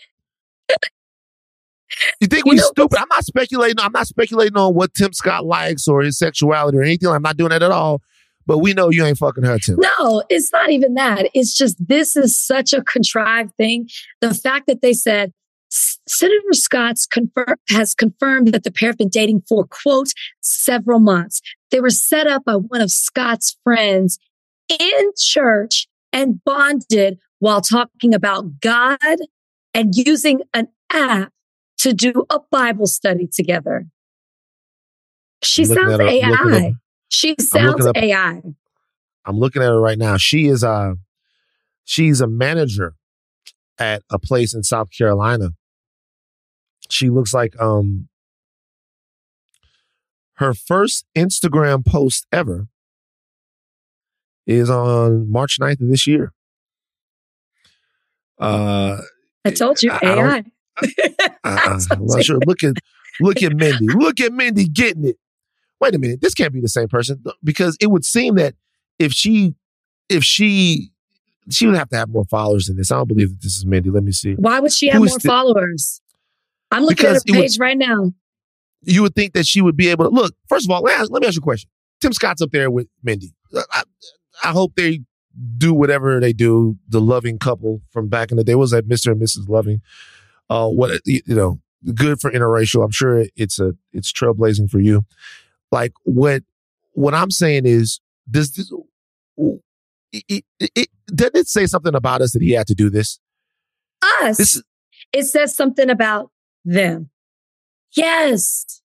You think You we know, stupid? I'm not speculating. I'm not speculating on what Tim Scott likes or his sexuality or anything. I'm not doing that at all. But we know you ain't fucking her, Tim. No, it's not even that. It's just this is such a contrived thing. The fact that they said S- Senator Scott's confir- has confirmed that the pair have been dating for, quote, several months. They were set up by one of Scott's friends in church and bonded while talking about God and using an app to do a Bible study together. She I'm looking sounds at her- I'm A looking I. up- She sounds up- A I. I'm looking at her right now. She is a, she's a manager at a place in South Carolina. She looks like um her first Instagram post ever is on March ninth of this year. Uh, I told you, I- I A I. uh, I'm not sure. Look at look at Mindy. Look at Mindy getting it. Wait a minute. This can't be the same person because it would seem that if she if she she would have to have more followers than this. I don't believe that this is Mindy. Let me see. Why would she have Who is more the- followers? I'm looking Because at it her would- page right now. You would think that she would be able to look. First of all, let, me ask- let me ask you a question. Tim Scott's up there with Mindy. I, I hope they do whatever they do. The loving couple from back in the day, what was that Mister and Missus Loving? Uh, what you know, good for interracial. I'm sure it's a it's trailblazing for you. Like what what I'm saying is, does this it, it, it doesn't it say something about us that he had to do this? Us. This is It says something about them. Yes,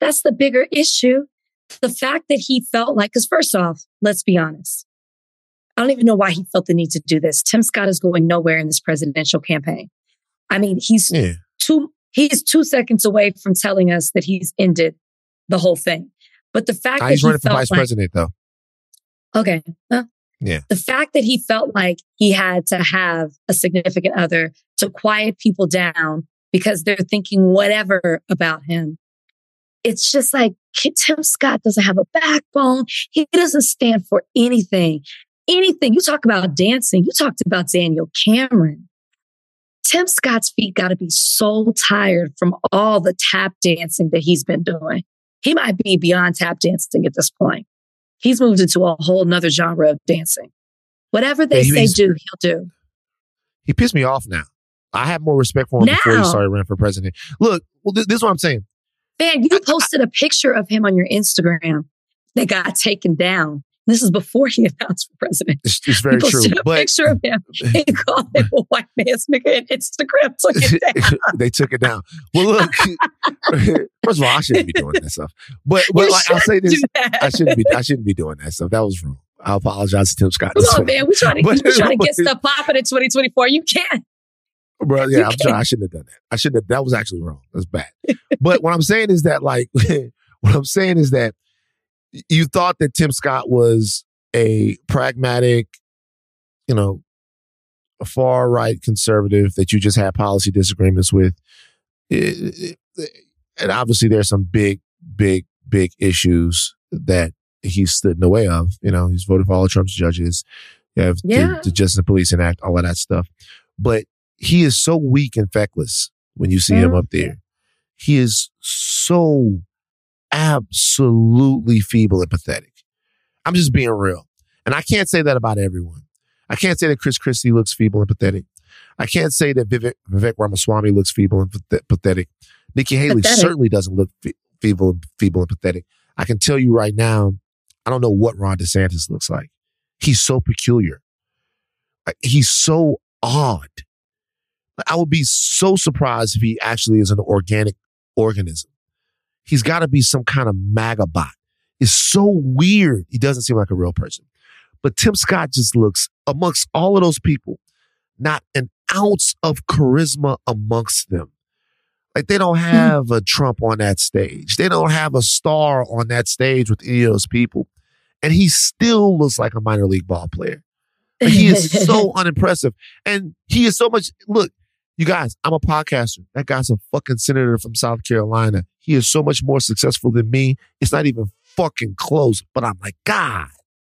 that's the bigger issue. The fact that he felt like, because first off, let's be honest. I don't even know why he felt the need to do this. Tim Scott is going nowhere in this presidential campaign. I mean, he's yeah. two, he's two seconds away from telling us that he's ended the whole thing. But the fact ah, that he's he running for felt vice like, president, though. Okay. Huh? Yeah. The fact that he felt like he had to have a significant other to quiet people down because they're thinking whatever about him. It's just like Tim Scott doesn't have a backbone. He doesn't stand for anything. Anything. You talk about dancing. You talked about Daniel Cameron. Tim Scott's feet got to be so tired from all the tap dancing that he's been doing. He might be beyond tap dancing at this point. He's moved into a whole nother genre of dancing. Whatever they yeah, he, say do, he'll do. He pissed me off now. I have more respect for him now. Before he started running for president. Look, well, th- this is what I'm saying. Man, you posted a picture of him on your Instagram that got taken down. This is before he announced for president. It's, it's very you true. A but picture of him and called him a white man's nigga, and Instagram took it down. They took it down. Well, look. First of all, I shouldn't be doing that stuff. But but like I'll say this, I shouldn't be. I shouldn't be doing that stuff. That was wrong. I apologize to Tim Scott. Come on, man. We're trying to, but, we're trying to get stuff popping in twenty twenty-four. You can't. Bro, yeah, I'm sorry. I shouldn't have done that. I shouldn't have. That was actually wrong. That's bad. But what I'm saying is that, like, what I'm saying is that you thought that Tim Scott was a pragmatic, you know, a far right conservative that you just had policy disagreements with. It, it, and obviously there's some big, big, big issues that he stood in the way of. You know, he's voted for all of Trump's judges. You have yeah. the, the Justice and Policing Act, all of that stuff. But he is so weak and feckless when you see mm. him up there. He is so absolutely feeble and pathetic. I'm just being real. And I can't say that about everyone. I can't say that Chris Christie looks feeble and pathetic. I can't say that Vivek, Vivek Ramaswamy looks feeble and pathetic. Nikki Haley pathetic. certainly doesn't look fe- feeble, feeble and pathetic. I can tell you right now, I don't know what Ron DeSantis looks like. He's so peculiar. He's so odd. I would be so surprised if he actually is an organic organism. He's got to be some kind of MAGA bot. It's so weird. He doesn't seem like a real person. But Tim Scott just looks, amongst all of those people, not an ounce of charisma amongst them. Like, they don't have a Trump on that stage. They don't have a star on that stage with any of those people. And he still looks like a minor league ball player. Like, he is so unimpressive. And he is so much, look, you guys, I'm a podcaster. That guy's a fucking senator from South Carolina. He is so much more successful than me. It's not even fucking close. But I'm like, God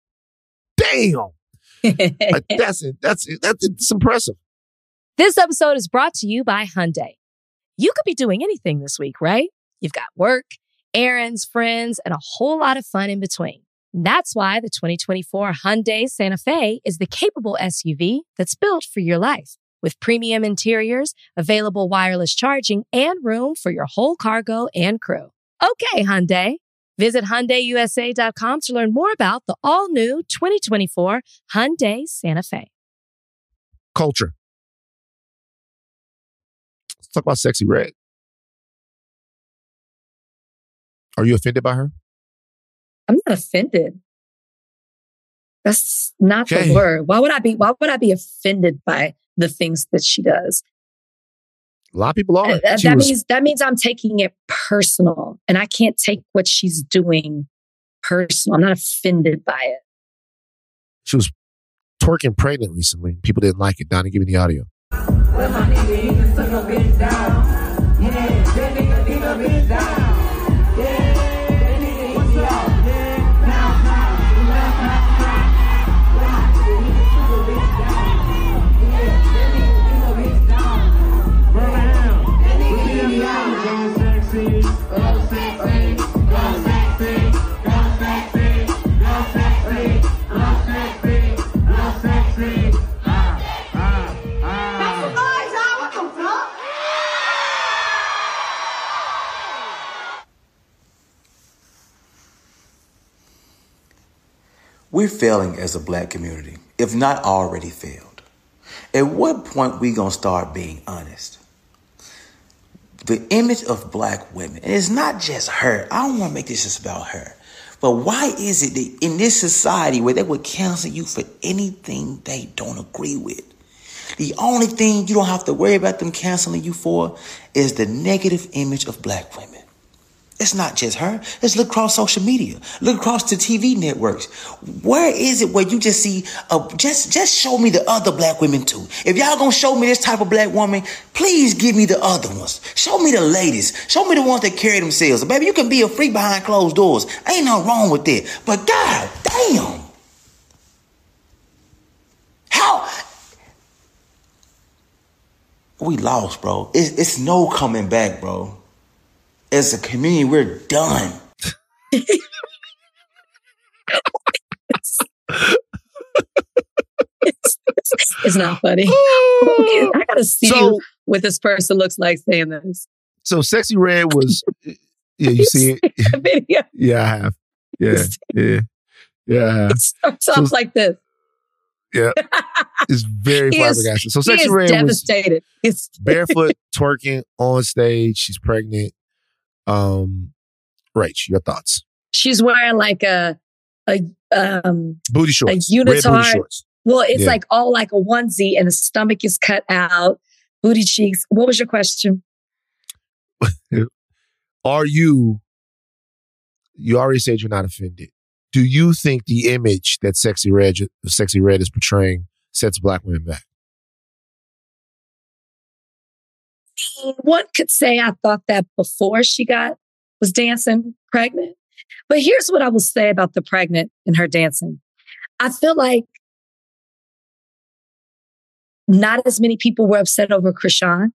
damn. Like, that's it. That's it. That's it's impressive. This episode is brought to you by Hyundai. You could be doing anything this week, right? You've got work, errands, friends, and a whole lot of fun in between. That's why the twenty twenty-four Hyundai Santa Fe is the capable S U V that's built for your life. With premium interiors, available wireless charging, and room for your whole cargo and crew. Okay, Hyundai. Visit Hyundai U S A dot com to learn more about the all-new twenty twenty-four Hyundai Santa Fe. Culture. Let's talk about Sexy Red. Are you offended by her? I'm not offended. That's not okay. the word. Why would I be? Why would I be offended by the things that she does? A lot of people are. That, that was, means that means I'm taking it personal, and I can't take what she's doing personal. I'm not offended by it. She was twerking pregnant recently. People didn't like it. Donnie, give me the audio. We're failing as a black community, if not already failed. At what point we gonna start being honest? the image of black women, and it's not just her. I don't want to make this just about her. But why is it that in this society where they would cancel you for anything they don't agree with, the only thing you don't have to worry about them canceling you for is the negative image of black women? It's not just her. Let's look across social media. Look across the T V networks. Where is it where you just see, a, just just show me the other black women too. If y'all gonna show me this type of black woman, please give me the other ones. Show me the ladies. Show me the ones that carry themselves. Baby, you can be a freak behind closed doors. Ain't nothing wrong with that. But God damn. How? We lost, bro. It's, it's no coming back, bro. As a community, we're done. it's, it's, it's not funny. Okay, I gotta see So- what this person looks like saying this. So Sexy Red was, yeah, you see it? The video. Yeah, I have. Yeah, yeah, yeah, I have. It starts So- off like this. Yeah. It's very He is- flabbergasted. So He Sexy is Red was devastated. It's barefoot twerking on stage. She's pregnant. Um, Rach, your thoughts? she's wearing like a a um Booty shorts. A Red booty unitard. shorts. well, it's Yeah. like all like a onesie and the stomach is cut out, booty cheeks. What was your question? Are you, you already said you're not offended. Do you think the image that Sexy Red, Sexy Red is portraying sets black women back? One could say I thought that before she got was dancing pregnant. But here's what I will say about the pregnant and her dancing. I feel like not as many people were upset over Krishan.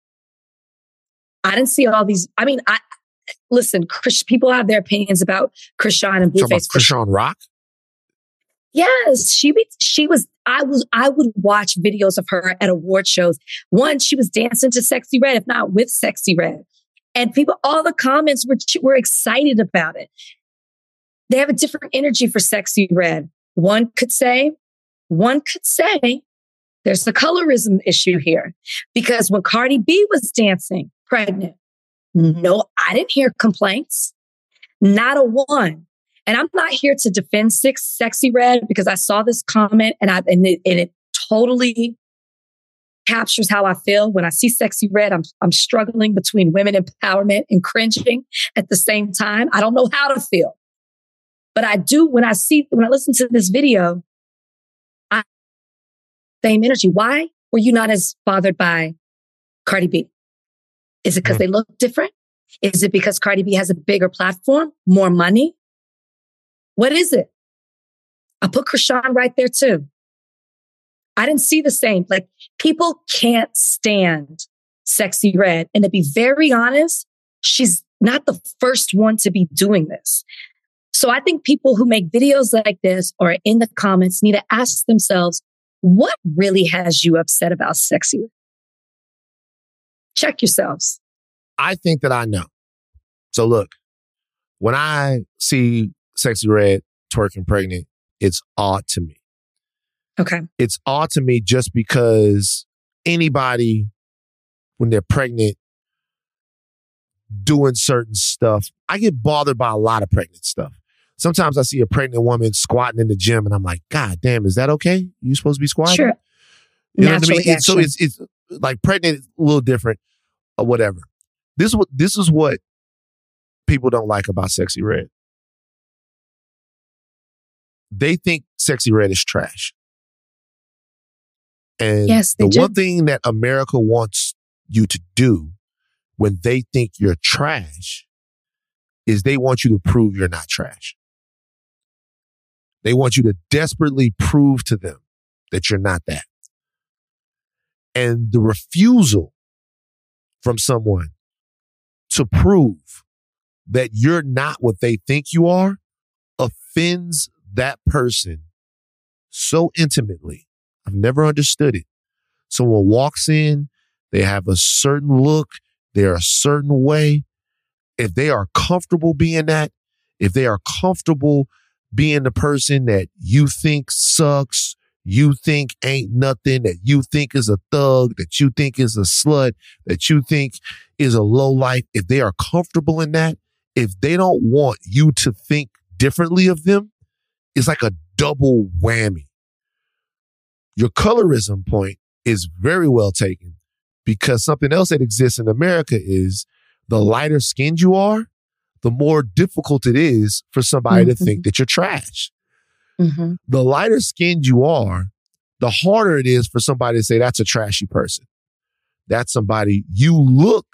I didn't see all these. I mean, I listen, Chris, people have their opinions about Krishan and Talking about Blueface. Krishan Rock? Yes, she be, she was. I was. I would watch videos of her at award shows. One, she was dancing to Sexy Red, if not with Sexy Red, and people. All the comments were were excited about it. They have a different energy for Sexy Red. One could say, one could say, there's a colorism issue here because when Cardi B was dancing pregnant, no, I didn't hear complaints, not a one. And I'm not here to defend six Sexy Red because I saw this comment and I and it, and it totally captures how I feel when I see Sexy Red. I'm I'm struggling between women empowerment and cringing at the same time. I don't know how to feel, but I do when I see when I listen to this video. I same energy. Why were you not as bothered by Cardi B? Is it because they look different? Is it because Cardi B has a bigger platform, more money? What is it? I put Krishan right there too. I didn't see the same. Like people can't stand Sexy Red. And to be very honest, she's not the first one to be doing this. So I think people who make videos like this or in the comments need to ask themselves, what really has you upset about Sexy Red? Check yourselves. I think that I know. So look, when I see Sexy Red twerking pregnant, it's odd to me. Okay. It's odd to me just because anybody, when they're pregnant, doing certain stuff, I get bothered by a lot of pregnant stuff. Sometimes I see a pregnant woman squatting in the gym and I'm like, God damn, is that okay? You supposed to be squatting? Sure. You know what I Natural mean? It's, so reaction. it's it's like pregnant is a little different or whatever. This is what this is what people don't like about Sexy Red. They think Sexy Red is trash. And Yes, they the do. one thing that America wants you to do when they think you're trash is they want you to prove you're not trash. They want you to desperately prove to them that you're not that. And the refusal from someone to prove that you're not what they think you are offends that person so intimately. I've never understood it. Someone walks in, they have a certain look, they're a certain way. If they are comfortable being that, if they are comfortable being the person that you think sucks, you think ain't nothing, that you think is a thug, that you think is a slut, that you think is a lowlife, if they are comfortable in that, if they don't want you to think differently of them, it's like a double whammy. Your colorism point is very well taken, because something else that exists in America is the lighter skinned you are, the more difficult it is for somebody mm-hmm. to think that you're trash. Mm-hmm. The lighter skinned you are, the harder it is for somebody to say that's a trashy person. That's somebody you look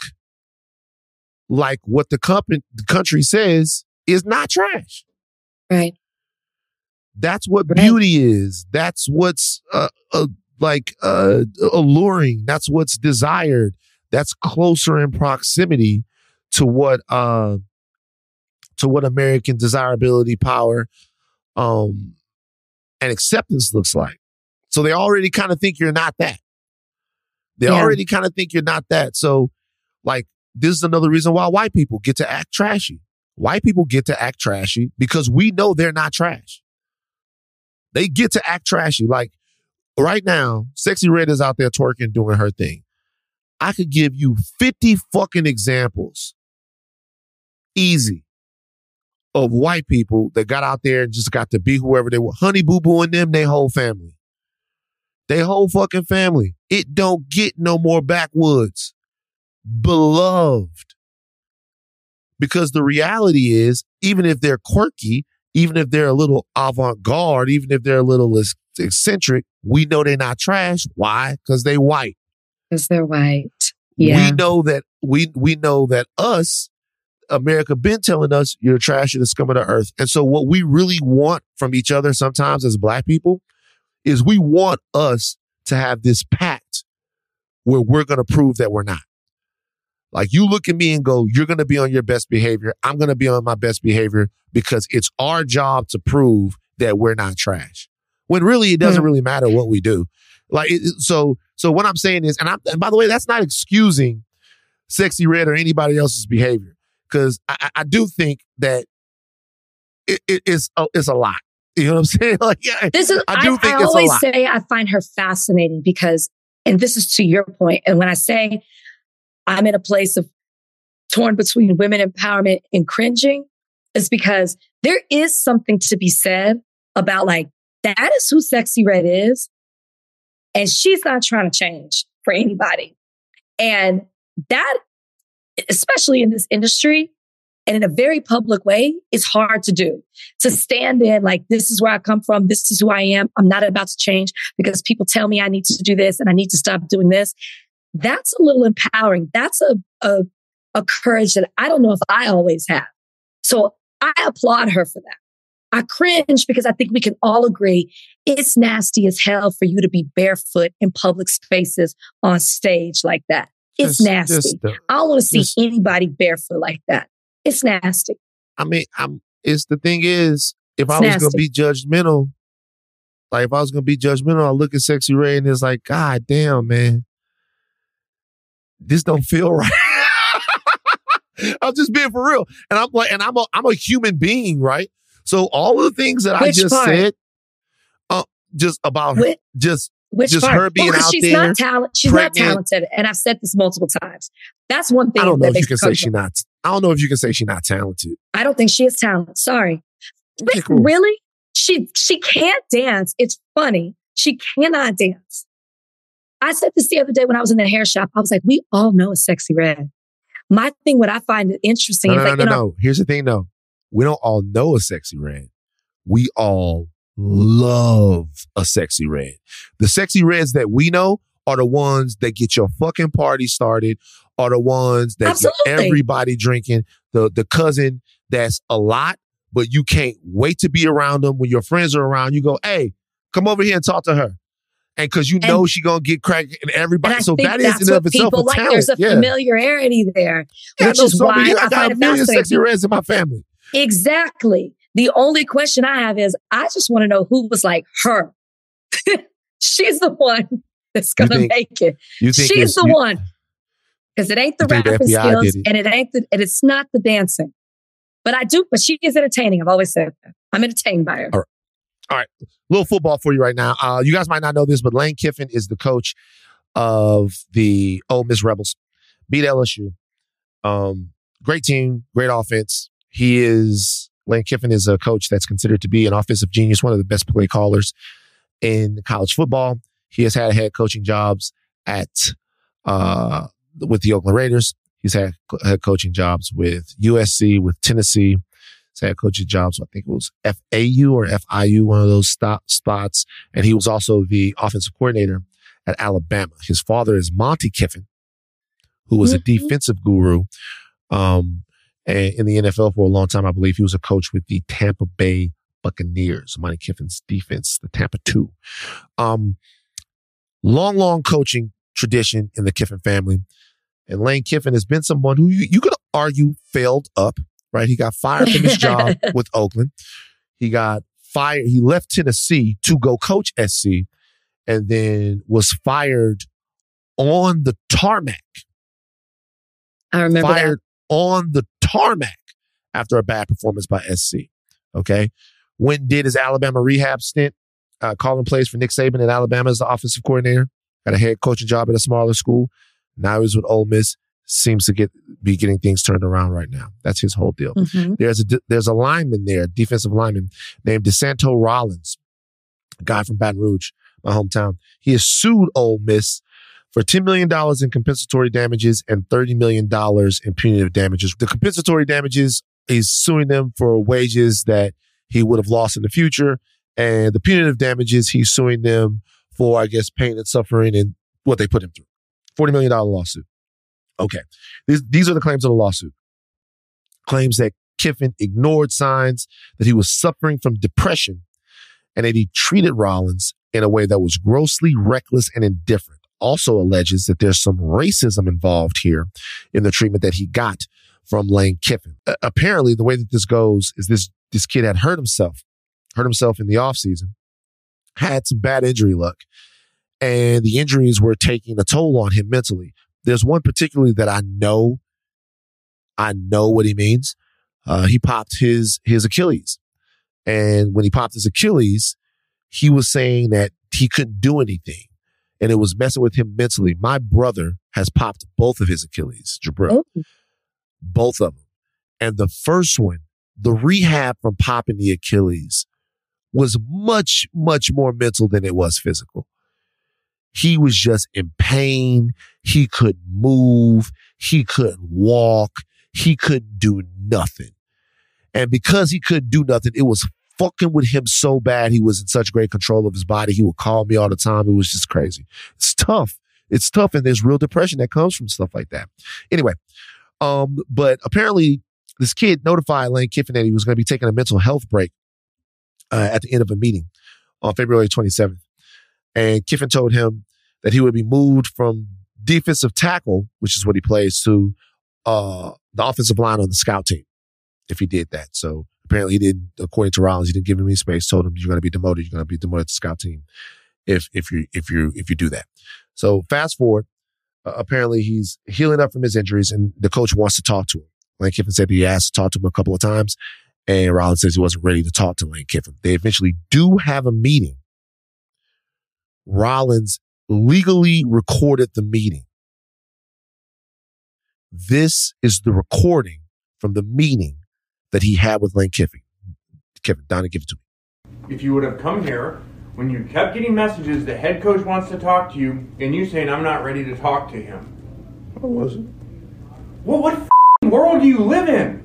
like what the, company, the country says is not trash. Right. That's what right. beauty is. That's what's uh, uh, like uh, alluring. That's what's desired. That's closer in proximity to what uh, to what American desirability, power, um, and acceptance looks like. So they already kind of think you're not that. They yeah. already kind of think you're not that. So, like, this is another reason why white people get to act trashy. White people get to act trashy because we know they're not trash. They get to act trashy. Like, right now, Sexy Red is out there twerking, doing her thing. I could give you fifty fucking examples, easy, of white people that got out there and just got to be whoever they were. Honey Boo Boo and them, they whole family. They whole fucking family. It don't get no more backwoods. Beloved. Because the reality is, even if they're quirky, even if they're a little avant-garde, even if they're a little eccentric, we know they're not trash. Why? Because they white. Because they're white. Yeah. We know that we we know that us, America, been telling us you're trash, you're the scum of the earth. And so what we really want from each other sometimes as black people is we want us to have this pact where we're going to prove that we're not. Like, you look at me and go, you're going to be on your best behavior. I'm going to be on my best behavior because it's our job to prove that we're not trash. When really, it doesn't mm. really matter what we do. Like, it, so, so what I'm saying is, and, I'm, and by the way, that's not excusing Sexy Red or anybody else's behavior. Because I, I do think that it, it, it's, a, it's a lot. You know what I'm saying? Like, yeah, this is, I do I, think I it's always a lot. say I find her fascinating because, and this is to your point, and when I say I'm in a place of torn between women empowerment and cringing, it's because there is something to be said about, like, that is who Sexy Red is. And she's not trying to change for anybody. And that, especially in this industry and in a very public way, is hard to do. To stand in like, this is where I come from. This is who I am. I'm not about to change because people tell me I need to do this and I need to stop doing this. That's a little empowering. That's a, a, a courage that I don't know if I always have. So I applaud her for that. I cringe because I think we can all agree it's nasty as hell for you to be barefoot in public spaces on stage like that. It's just, nasty. Just, uh, I don't want to see just, anybody barefoot like that. It's nasty. I mean, I'm, it's the thing is, if it's I was going to be judgmental, like if I was going to be judgmental, I look at Sexy Red and it's like, God damn, man, this don't feel right. I'm just being for real. And I'm like, and I'm a, I'm a human being, right? So all of the things that Which I just part? said, uh, just about Which, her, just, Which just part? her being well, out she's there. Not talent, she's pregnant. not talented. And I've said this multiple times. That's one thing. I don't know that if you can say she's not, I don't know if you can say she's not talented. I don't think she is talented. Sorry. Okay, cool. Really? She, she can't dance. It's funny. She cannot dance. I said this the other day when I was in the hair shop. I was like, we all know a Sexy Red. My thing, what I find interesting no, is no, like, no, you no, know, no. Here's the thing though. We don't all know a Sexy Red. We all love a Sexy Red. The Sexy Reds that we know are the ones that get your fucking party started, are the ones that Absolutely. get everybody drinking, the, the cousin that's a lot, but you can't wait to be around them. When your friends are around, you go, hey, come over here and talk to her. And because you know she's going to get cracked and everybody. And so that is in and of itself a like. talent. There's a yeah. familiarity there, yeah, which no, is so why many, I, I got find a it million fascinating. Sexy Reds in my family. Exactly. The only question I have is, I just want to know who was like her. She's the one that's going to make it. You think She's the you, one. Because it ain't the rapping the skills it. and it ain't the, and it's not the dancing. But I do, but she is entertaining. I've always said that. I'm entertained by her. All right. All right, a little football for you right now. Uh, you guys might not know this, but Lane Kiffin is the coach of the Ole Miss Rebels. Beat L S U. Um, great team, great offense. He is, Lane Kiffin is a coach that's considered to be an offensive genius, one of the best play callers in college football. He has had head coaching jobs at uh, with the Oakland Raiders. He's had head coaching jobs with U S C, with Tennessee. He's had coaching jobs, I think it was F A U or F I U, one of those stop spots. And he was also the offensive coordinator at Alabama. His father is Monty Kiffin, who was a defensive guru um, in the N F L for a long time. I believe he was a coach with the Tampa Bay Buccaneers, Monty Kiffin's defense, the Tampa two. Um, long, long coaching tradition in the Kiffin family. And Lane Kiffin has been someone who you, you could argue failed up, right? He got fired from his job with Oakland. He got fired. He left Tennessee to go coach S C and then was fired on the tarmac. I remember fired that. on the tarmac after a bad performance by S C. Okay. Went and did his Alabama rehab stint, uh, calling plays for Nick Saban at Alabama as the offensive coordinator. Got a head coaching job at a smaller school. Now he's with Ole Miss. Seems to get be getting things turned around right now. That's his whole deal. Mm-hmm. There's a there's a lineman there, defensive lineman named DeSanto Rollins, a guy from Baton Rouge, my hometown. He has sued Ole Miss for ten million dollars in compensatory damages and thirty million dollars in punitive damages. The compensatory damages, he's suing them for wages that he would have lost in the future. And the punitive damages, he's suing them for, I guess, pain and suffering and what they put him through. forty million dollars lawsuit. Okay. These, these are the claims of the lawsuit. Claims that Kiffin ignored signs that he was suffering from depression and that he treated Rollins in a way that was grossly reckless and indifferent. Also alleges that there's some racism involved here in the treatment that he got from Lane Kiffin. Uh, apparently, the way that this goes is this, this kid had hurt himself, hurt himself in the offseason, had some bad injury luck, and the injuries were taking a toll on him mentally. There's one particularly that I know, I know what he means. Uh, he popped his, his Achilles. And when he popped his Achilles, he was saying that he couldn't do anything. And it was messing with him mentally. My brother has popped both of his Achilles, Jabril. Oh. Both of them. And the first one, the rehab from popping the Achilles was much, much more mental than it was physical. He was just in pain. He couldn't move. He couldn't walk. He couldn't do nothing. And because he couldn't do nothing, it was fucking with him so bad. He was in such great control of his body. He would call me all the time. It was just crazy. It's tough. It's tough. And there's real depression that comes from stuff like that. Anyway, um, but apparently this kid notified Lane Kiffin that he was going to be taking a mental health break uh, at the end of a meeting on February twenty-seventh. And Kiffin told him that he would be moved from defensive tackle, which is what he plays, to uh, the offensive line on the scout team if he did that. So apparently he didn't, according to Rollins, he didn't give him any space, told him you're going to be demoted. You're going to be demoted to the scout team if, if you, if you, if you do that. So fast forward, uh, apparently he's healing up from his injuries and the coach wants to talk to him. Lane Kiffin said he asked to talk to him a couple of times and Rollins says he wasn't ready to talk to Lane Kiffin. They eventually do have a meeting. Rollins legally recorded the meeting. This is the recording from the meeting that he had with Lane Kiffin. Kiffin, Donnie, give it to me. If you would have come here when you kept getting messages, the head coach wants to talk to you, and you saying, I'm not ready to talk to him. I wasn't. Well, what f***ing world do you live in?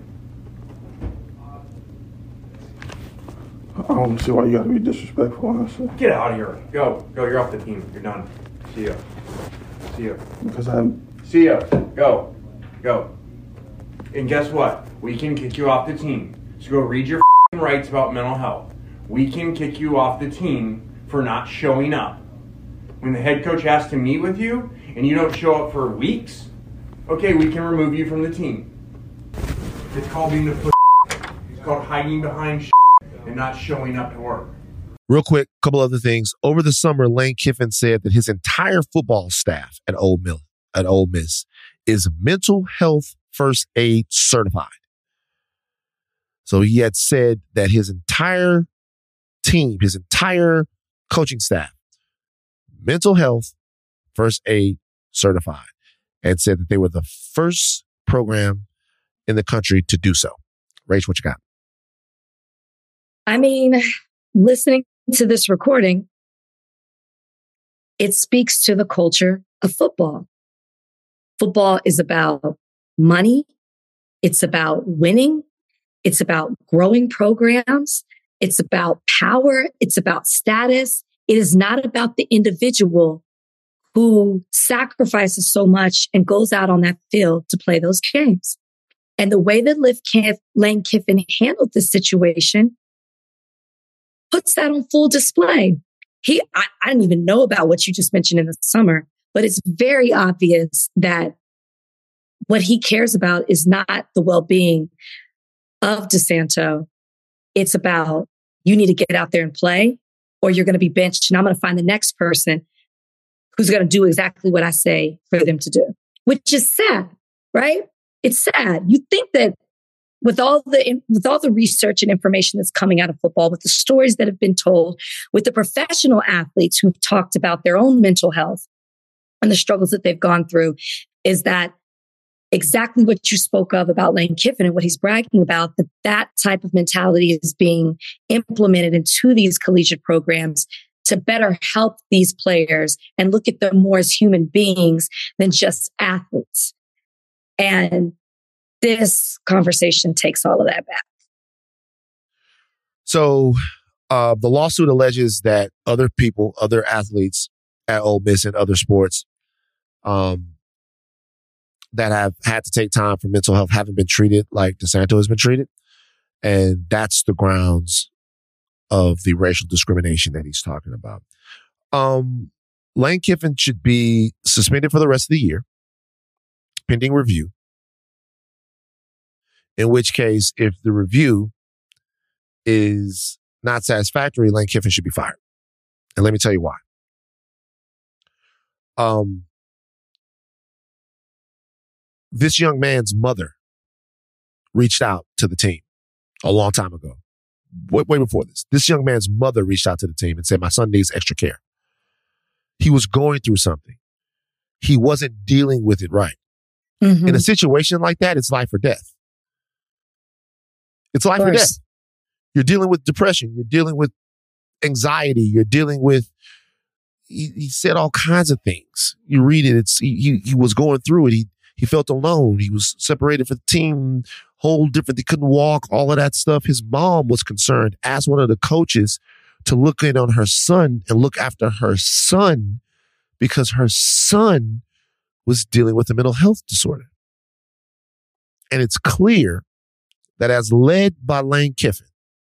I don't see why you gotta be disrespectful, honestly. Get out of here. Go. Go. You're off the team. You're done. See ya. See ya. Because I'm... See ya. Go. Go. And guess what? We can kick you off the team. So go read your f***ing rights about mental health. We can kick you off the team for not showing up. When the head coach has to meet with you and you don't show up for weeks, okay, we can remove you from the team. It's called being the pussy. It's called hiding behind and not showing up to work. Real quick, a couple other things. Over the summer, Lane Kiffin said that his entire football staff at Ole Miss, at Ole Miss is mental health first aid certified. So he had said that his entire team, his entire coaching staff, mental health, first aid certified, and said that they were the first program in the country to do so. Rach, what you got? I mean, listening to this recording, it speaks to the culture of football. Football is about money. It's about winning. It's about growing programs. It's about power. It's about status. It is not about the individual who sacrifices so much and goes out on that field to play those games. And the way that Lane Kiffin handled this situation puts that on full display. He, I, I didn't even know about what you just mentioned in the summer, but it's very obvious that what he cares about is not the well-being of DeSanto. It's about, you need to get out there and play, or you're going to be benched, and I'm going to find the next person who's going to do exactly what I say for them to do, which is sad, right? It's sad. You think that with all the with all the research and information that's coming out of football, with the stories that have been told, with the professional athletes who've talked about their own mental health and the struggles that they've gone through, is that exactly what you spoke of about Lane Kiffin and what he's bragging about, that that type of mentality is being implemented into these collegiate programs to better help these players and look at them more as human beings than just athletes. And this conversation takes all of that back. So uh, the lawsuit alleges that other people, other athletes at Ole Miss and other sports um, that have had to take time for mental health haven't been treated like DeSanto has been treated. And that's the grounds of the racial discrimination that he's talking about. Um, Lane Kiffin should be suspended for the rest of the year, pending review. In which case, if the review is not satisfactory, Lane Kiffin should be fired. And let me tell you why. Um, this young man's mother reached out to the team a long time ago. Way, way before this. This young man's mother reached out to the team and said, my son needs extra care. He was going through something. He wasn't dealing with it right. Mm-hmm. In a situation like that, it's life or death. It's life or death. You're dealing with depression. You're dealing with anxiety. You're dealing with, he, he said all kinds of things. You read it. It's, he, he, he was going through it. He, he felt alone. He was separated from the team, whole different. He couldn't walk, all of that stuff. His mom was concerned, asked one of the coaches to look in on her son and look after her son because her son was dealing with a mental health disorder. And it's clear that as led by Lane Kiffin,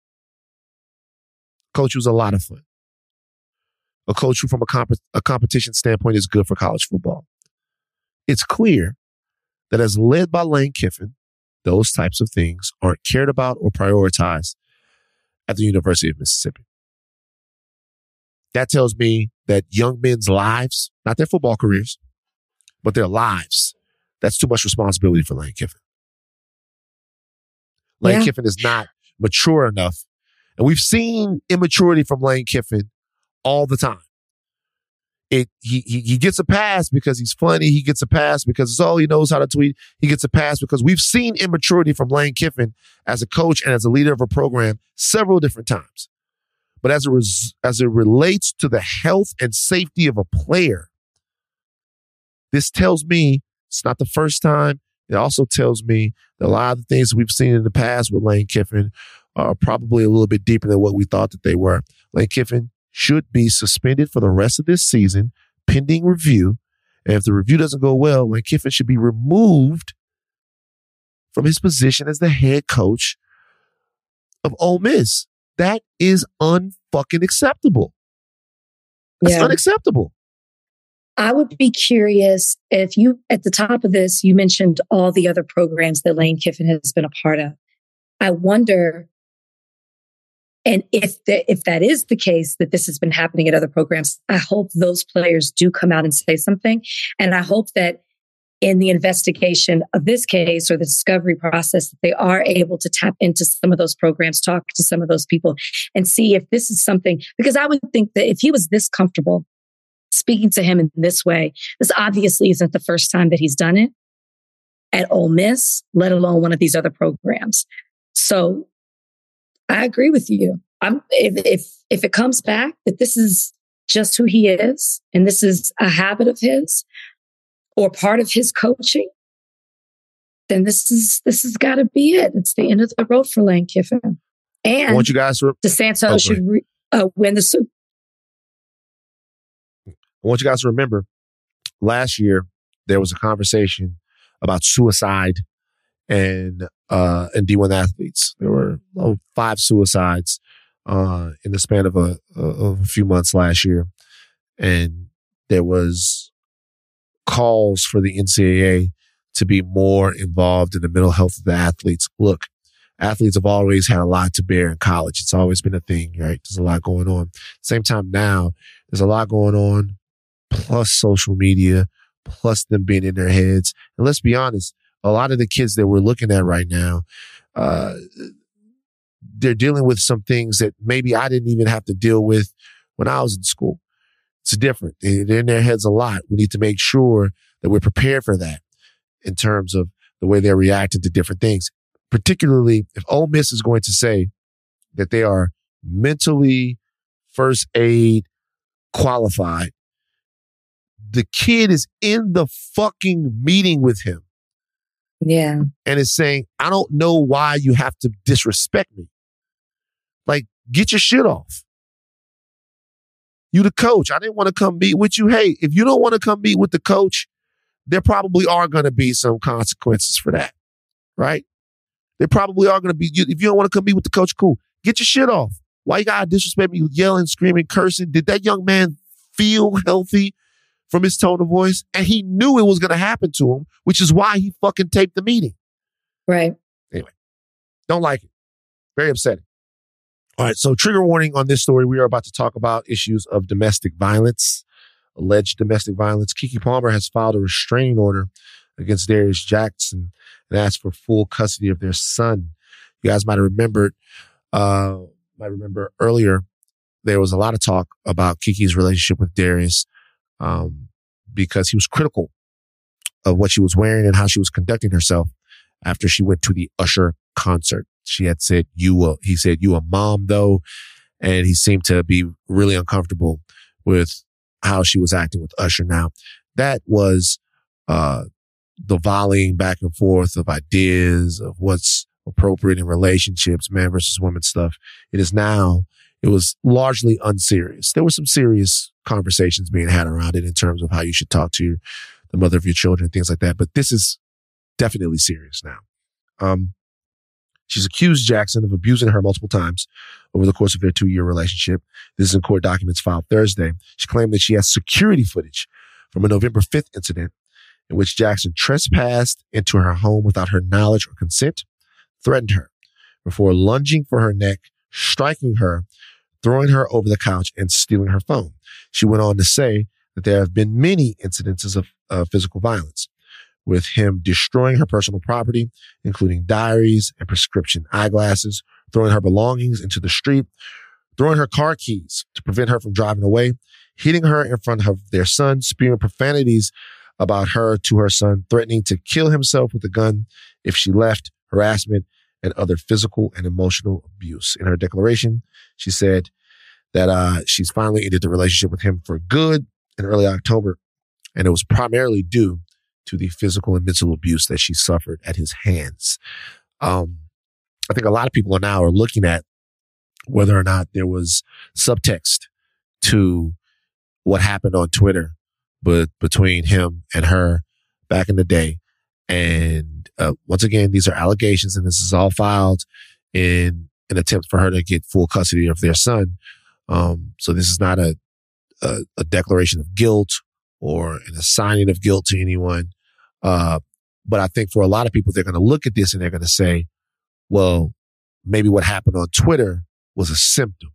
coach was a lot of fun. A coach who from a, comp- a competition standpoint is good for college football. It's clear that as led by Lane Kiffin, those types of things aren't cared about or prioritized at the University of Mississippi. That tells me that young men's lives, not their football careers, but their lives, that's too much responsibility for Lane Kiffin. Lane yeah. Kiffin is not mature enough. And we've seen immaturity from Lane Kiffin all the time. It he, he he gets a pass because he's funny. He gets a pass because it's all he knows how to tweet. He gets a pass because we've seen immaturity from Lane Kiffin as a coach and as a leader of a program several different times. But as it, res, as it relates to the health and safety of a player, this tells me it's not the first time. It also tells me that a lot of the things we've seen in the past with Lane Kiffin are probably a little bit deeper than what we thought that they were. Lane Kiffin should be suspended for the rest of this season, pending review. And if the review doesn't go well, Lane Kiffin should be removed from his position as the head coach of Ole Miss. That is unfucking acceptable. That's yeah. unacceptable. I would be curious if you, at the top of this, you mentioned all the other programs that Lane Kiffin has been a part of. I wonder, and if the, if that is the case, that this has been happening at other programs, I hope those players do come out and say something. And I hope that in the investigation of this case or the discovery process, that they are able to tap into some of those programs, talk to some of those people and see if this is something, because I would think that if he was this comfortable speaking to him in this way, this obviously isn't the first time that he's done it at Ole Miss, let alone one of these other programs. So I agree with you. I'm, if, if, if it comes back that this is just who he is and this is a habit of his, or part of his coaching, then this is this has got to be it. It's the end of the road for Lane Kiffin. And I want you guys to re- DeSanto oh, should re- uh, win the Super. I want you guys to remember, last year there was a conversation about suicide and uh, and D one athletes. There were oh, five suicides uh, in the span of a of a few months last year, and there was calls for the N C double A to be more involved in the mental health of the athletes. Look, athletes have always had a lot to bear in college. It's always been a thing, right? There's a lot going on. Same time now, there's a lot going on, plus social media, plus them being in their heads. And let's be honest, a lot of the kids that we're looking at right now, uh, they're dealing with some things that maybe I didn't even have to deal with when I was in school. It's different. They're in their heads a lot. We need to make sure that we're prepared for that in terms of the way they're reacting to different things. Particularly if Ole Miss is going to say that they are mentally first aid qualified. The kid is in the fucking meeting with him. Yeah. And is saying, I don't know why you have to disrespect me. Like, get your shit off. You the coach. I didn't want to come meet with you. Hey, if you don't want to come meet with the coach, there probably are going to be some consequences for that, right? There probably are going to be. If you don't want to come meet with the coach, cool. Get your shit off. Why you got to disrespect me, yelling, screaming, cursing? Did that young man feel healthy from his tone of voice? And he knew it was going to happen to him, which is why he fucking taped the meeting. Right. Anyway, don't like it. Very upsetting. All right, so trigger warning on this story. We are about to talk about issues of domestic violence, alleged domestic violence. Keke Palmer has filed a restraining order against Darius Jackson and asked for full custody of their son. You guys might have remembered, uh, might remember earlier, there was a lot of talk about Keke's relationship with Darius um, because he was critical of what she was wearing and how she was conducting herself after she went to the Usher concert. She had said, you, uh, he said, you a mom though. And he seemed to be really uncomfortable with how she was acting with Usher. Now, that was, uh, the volleying back and forth of ideas of what's appropriate in relationships, man versus woman stuff. It is now, it was largely unserious. There were some serious conversations being had around it in terms of how you should talk to your, the mother of your children, things like that. But this is definitely serious now. Um, She's accused Jackson of abusing her multiple times over the course of their two-year relationship. This is in court documents filed Thursday. She claimed that she has security footage from a November fifth incident in which Jackson trespassed into her home without her knowledge or consent, threatened her before lunging for her neck, striking her, throwing her over the couch, and stealing her phone. She went on to say that there have been many incidences of uh, physical violence, with him destroying her personal property, including diaries and prescription eyeglasses, throwing her belongings into the street, throwing her car keys to prevent her from driving away, hitting her in front of their son, spewing profanities about her to her son, threatening to kill himself with a gun if she left, harassment, and other physical and emotional abuse. In her declaration, she said that uh, she's finally ended the relationship with him for good in early October, and it was primarily due to the physical and mental abuse that she suffered at his hands. Um, I think a lot of people are now are looking at whether or not there was subtext to what happened on Twitter, but between him and her back in the day. And uh, once again, these are allegations, and this is all filed in an attempt for her to get full custody of their son. Um, so this is not a, a, a declaration of guilt or an assigning of guilt to anyone. Uh, but I think for a lot of people, they're going to look at this and they're going to say, well, maybe what happened on Twitter was a symptom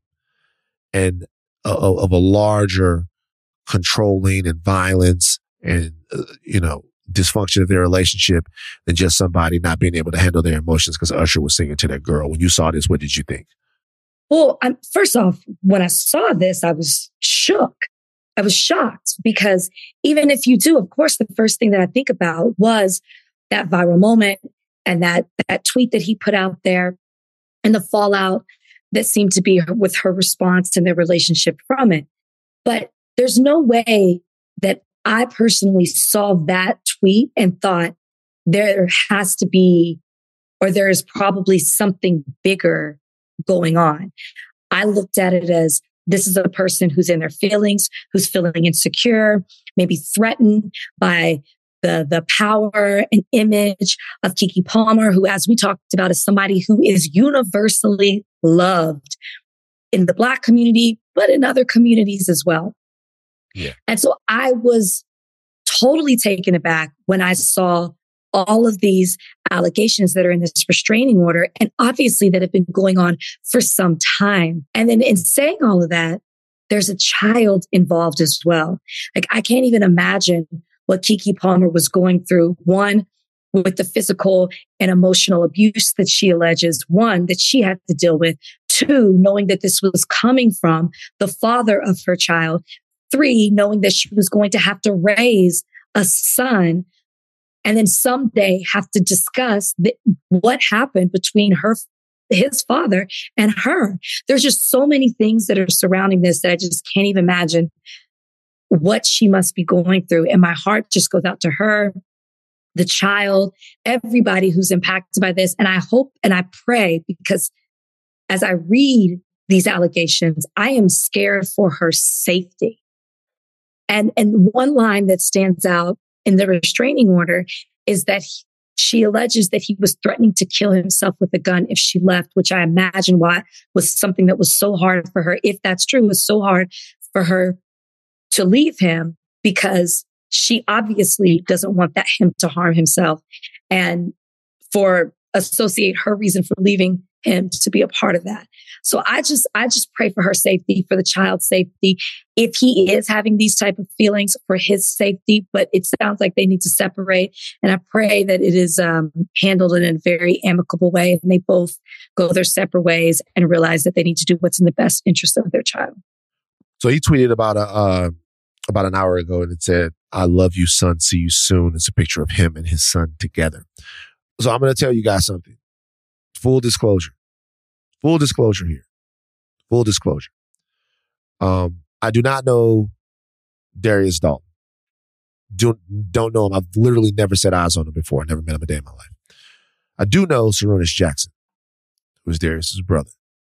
and uh, of a larger controlling and violence and, uh, you know, dysfunction of their relationship than just somebody not being able to handle their emotions because Usher was singing to that girl. When you saw this, what did you think? Well, I'm, first off, when I saw this, I was shook. I was shocked because even if you do, of course, the first thing that I think about was that viral moment and that, that tweet that he put out there and the fallout that seemed to be with her response and their relationship from it. But there's no way that I personally saw that tweet and thought there has to be, or there is probably something bigger going on. I looked at it as this is a person who's in their feelings, who's feeling insecure, maybe threatened by the, the power and image of Keke Palmer, who, as we talked about, is somebody who is universally loved in the Black community, but in other communities as well. Yeah. And so I was totally taken aback when I saw all of these allegations that are in this restraining order, and obviously that have been going on for some time. And then in saying all of that, there's a child involved as well. Like, I can't even imagine what Keke Palmer was going through. One, with the physical and emotional abuse that she alleges, one, that she had to deal with. Two, knowing that this was coming from the father of her child. Three, knowing that she was going to have to raise a son and then someday have to discuss the, what happened between her, his father and her. There's just so many things that are surrounding this that I just can't even imagine what she must be going through. And my heart just goes out to her, the child, everybody who's impacted by this. And I hope and I pray, because as I read these allegations, I am scared for her safety. And, and one line that stands out in the restraining order is that he, she alleges that he was threatening to kill himself with a gun if she left, which I imagine why was something that was so hard for her. If that's true, it was so hard for her to leave him because she obviously doesn't want that him to harm himself, and for associate her reason for leaving him to be a part of that. So I just, I just pray for her safety, for the child's safety. If he is having these type of feelings, for his safety, but it sounds like they need to separate. And I pray that it is um, handled in a very amicable way and they both go their separate ways and realize that they need to do what's in the best interest of their child. So he tweeted about a, uh, about an hour ago and it said, "I love you, son. See you soon." It's a picture of him and his son together. So I'm going to tell you guys something. Full disclosure. Full disclosure here. Full disclosure. Um, I do not know Darius Dalton. Do, don't know him. I've literally never set eyes on him before. I never met him a day in my life. I do know Sarunas Jackson, who is Darius's brother.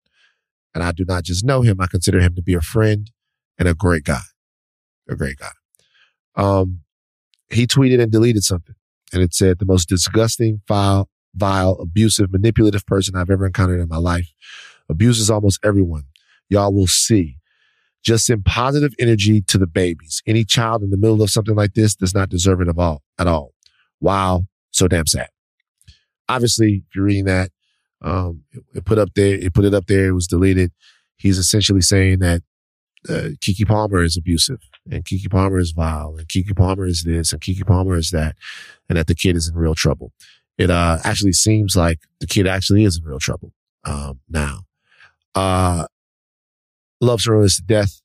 And I do not just know him. I consider him to be a friend and a great guy. A great guy. Um, he tweeted and deleted something. And it said, "The most disgusting, foul, vile, abusive, manipulative person I've ever encountered in my life. Abuses almost everyone. Y'all will see. Just send positive energy to the babies. Any child in the middle of something like this does not deserve it at all. At all. Wow. So damn sad." Obviously, if you're reading that, um, it, it put up there, it put it up there. It was deleted. He's essentially saying that uh, Keke Palmer is abusive and Keke Palmer is vile and Keke Palmer is this and Keke Palmer is that, and that the kid is in real trouble. It uh, actually seems like the kid actually is in real trouble um, now. Uh, love Sarunas to death.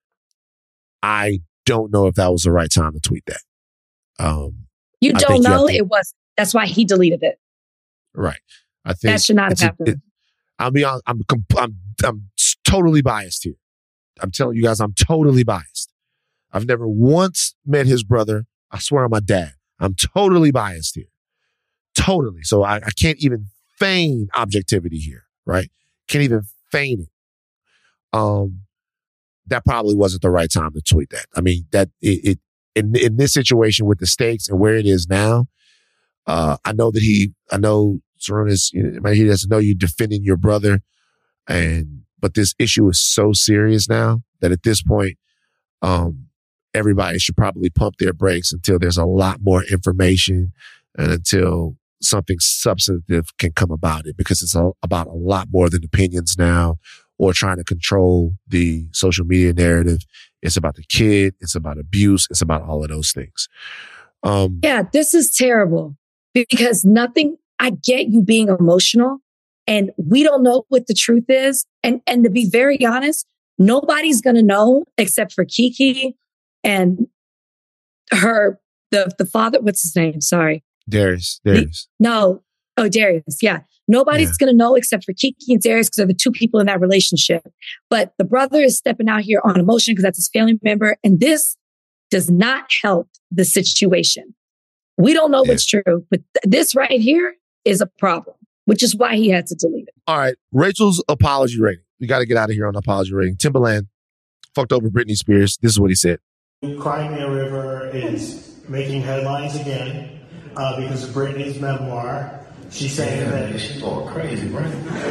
I don't know if that was the right time to tweet that. Um, you I don't you know? to, it was. That's why he deleted it. Right. I think that should not have happened. It, I'll be honest. I'm, I'm, I'm totally biased here. I'm telling you guys, I'm totally biased. I've never once met his brother. I swear on my dad. I'm totally biased here. Totally. So I, I can't even feign objectivity here, right? Can't even feign it. Um, that probably wasn't the right time to tweet that. I mean, that it, it in in this situation with the stakes and where it is now, uh, I know that he, I know Sarunas, you know, he doesn't know you defending your brother, and but this issue is so serious now that at this point, um, everybody should probably pump their brakes until there's a lot more information and until something substantive can come about it, because it's a, about a lot more than opinions now or trying to control the social media narrative. It's about the kid. It's about abuse. It's about all of those things. Um, yeah, this is terrible because nothing, I get you being emotional and we don't know what the truth is. And, and to be very honest, nobody's going to know except for Kiki and her, the, the father, what's his name? Sorry. Darius. Darius. The, no. Oh, Darius. Yeah. Nobody's yeah. going to know except for Kiki and Darius because they're the two people in that relationship. But the brother is stepping out here on emotion because that's his family member. And this does not help the situation. We don't know yeah. what's true, but th- this right here is a problem, which is why he had to delete it. All right. Rachel's apology rating. We got to get out of here on apology rating. Timbaland fucked over Britney Spears. This is what he said. Cry Me a River is making headlines again uh, because of Britney's memoir. She's saying yeah, that she's going crazy, right?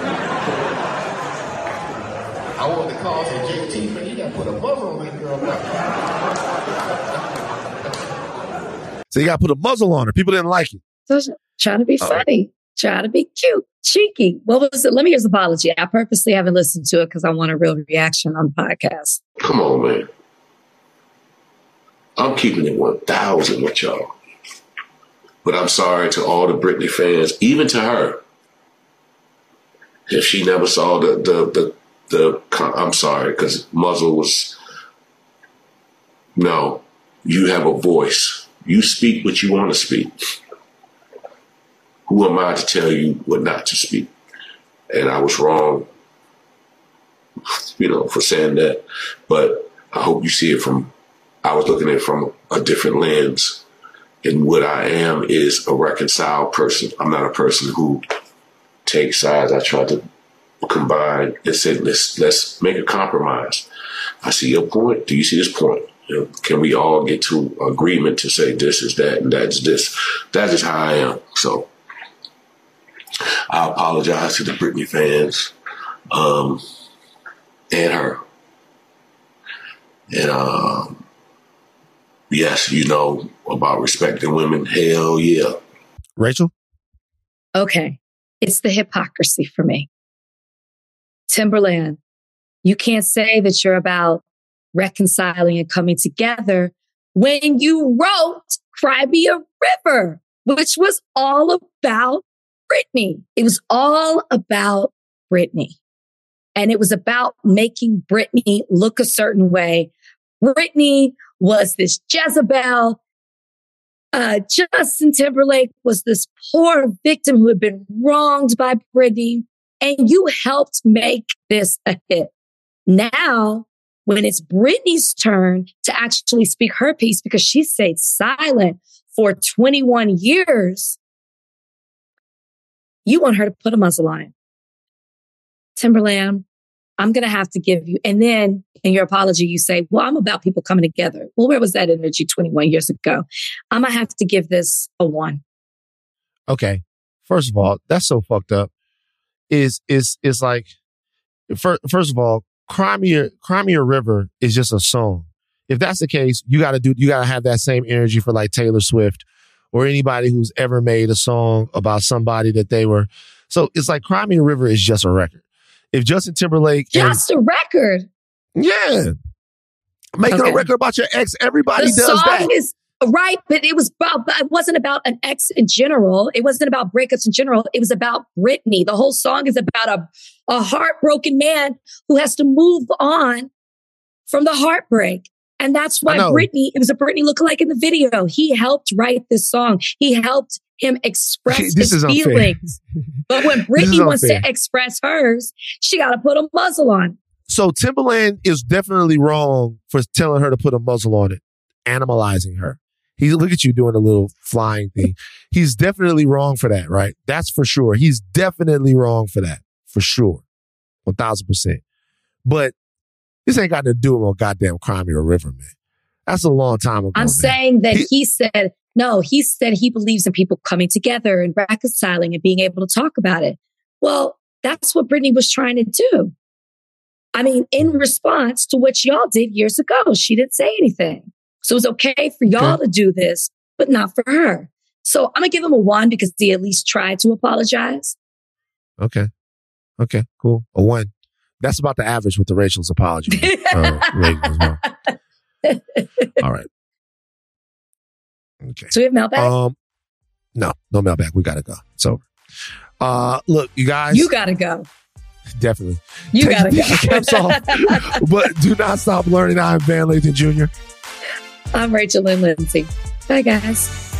I want to call for J T, but you got to put a muzzle on that girl. So you got to put a muzzle on her. People didn't like it. So trying to be funny, right. Trying to be cute, cheeky. What was it? Let me hear his apology. I purposely haven't listened to it because I want a real reaction on the podcast. Come on, man. I'm keeping it one thousand with y'all. But I'm sorry to all the Britney fans, even to her. If she never saw the, the, the, the I'm sorry, because muzzle was, no, you have a voice. You speak what you want to speak. Who am I to tell you what not to speak? And I was wrong, you know, for saying that. But I hope you see it from, I was looking at it from a different lens. And what I am is a reconciled person. I'm not a person who takes sides. I try to combine and say, let's let's make a compromise. I see your point. Do you see this point? You know, can we all get to agreement to say this is that and that's this? That is how I am. So I apologize to the Britney fans um, and her. And um, yes, you know about respecting women. Hell yeah. Rachel? Okay. It's the hypocrisy for me. Timbaland, you can't say that you're about reconciling and coming together when you wrote Cry Me a River, which was all about Britney. It was all about Britney. And it was about making Britney look a certain way. Britney was this Jezebel. Uh, Justin Timberlake was this poor victim who had been wronged by Britney. And you helped make this a hit. Now, when it's Britney's turn to actually speak her piece because she stayed silent for twenty-one years, you want her to put a muzzle on it. Timberland, I'm going to have to give you, and then in your apology, you say, well, I'm about people coming together. Well, where was that energy twenty-one years ago? I'm going to have to give this a one. Okay. First of all, that's so fucked up. Is, is, is like, first, first of all, Cry Me a, Cry Me a River is just a song. If that's the case, you got to do, you got to have that same energy for like Taylor Swift or anybody who's ever made a song about somebody that they were. So it's like Cry Me a River is just a record. If Justin Timberlake. Just and, a record. Yeah. Making okay. a record about your ex, everybody the does song that. Is, right, but it was about, it wasn't about an ex in general. It wasn't about breakups in general. It was about Britney. The whole song is about a, a heartbroken man who has to move on from the heartbreak. And that's why Britney, it was a Britney lookalike in the video. He helped write this song. He helped him express this his feelings. But when Britney wants to express hers, she got to put a muzzle on. So Timbaland is definitely wrong for telling her to put a muzzle on it, animalizing her. He look at you doing a little flying thing. He's definitely wrong for that, right? That's for sure. He's definitely wrong for that, for sure, one thousand percent. But this ain't got to do with goddamn Cry Me a River, man. That's a long time ago. I'm man. saying that he, he said no. He said he believes in people coming together and reconciling and being able to talk about it. Well, that's what Britney was trying to do. I mean, in response to what y'all did years ago, she didn't say anything. So it's okay for y'all okay. to do this, but not for her. So I'm going to give him a one because he at least tried to apologize. Okay. Okay, cool. A one. That's about the average with the Rachel's apology. uh, rating as well. All right. Okay. So we have mailbag? Um, no, no mailbag. We got to go. It's over. Uh, look, you guys. You got to go. Definitely. You Take got to the go. caps off. But do not stop learning. I'm Van Lathan Junior I'm Rachel Lynn Lindsay. Bye, guys.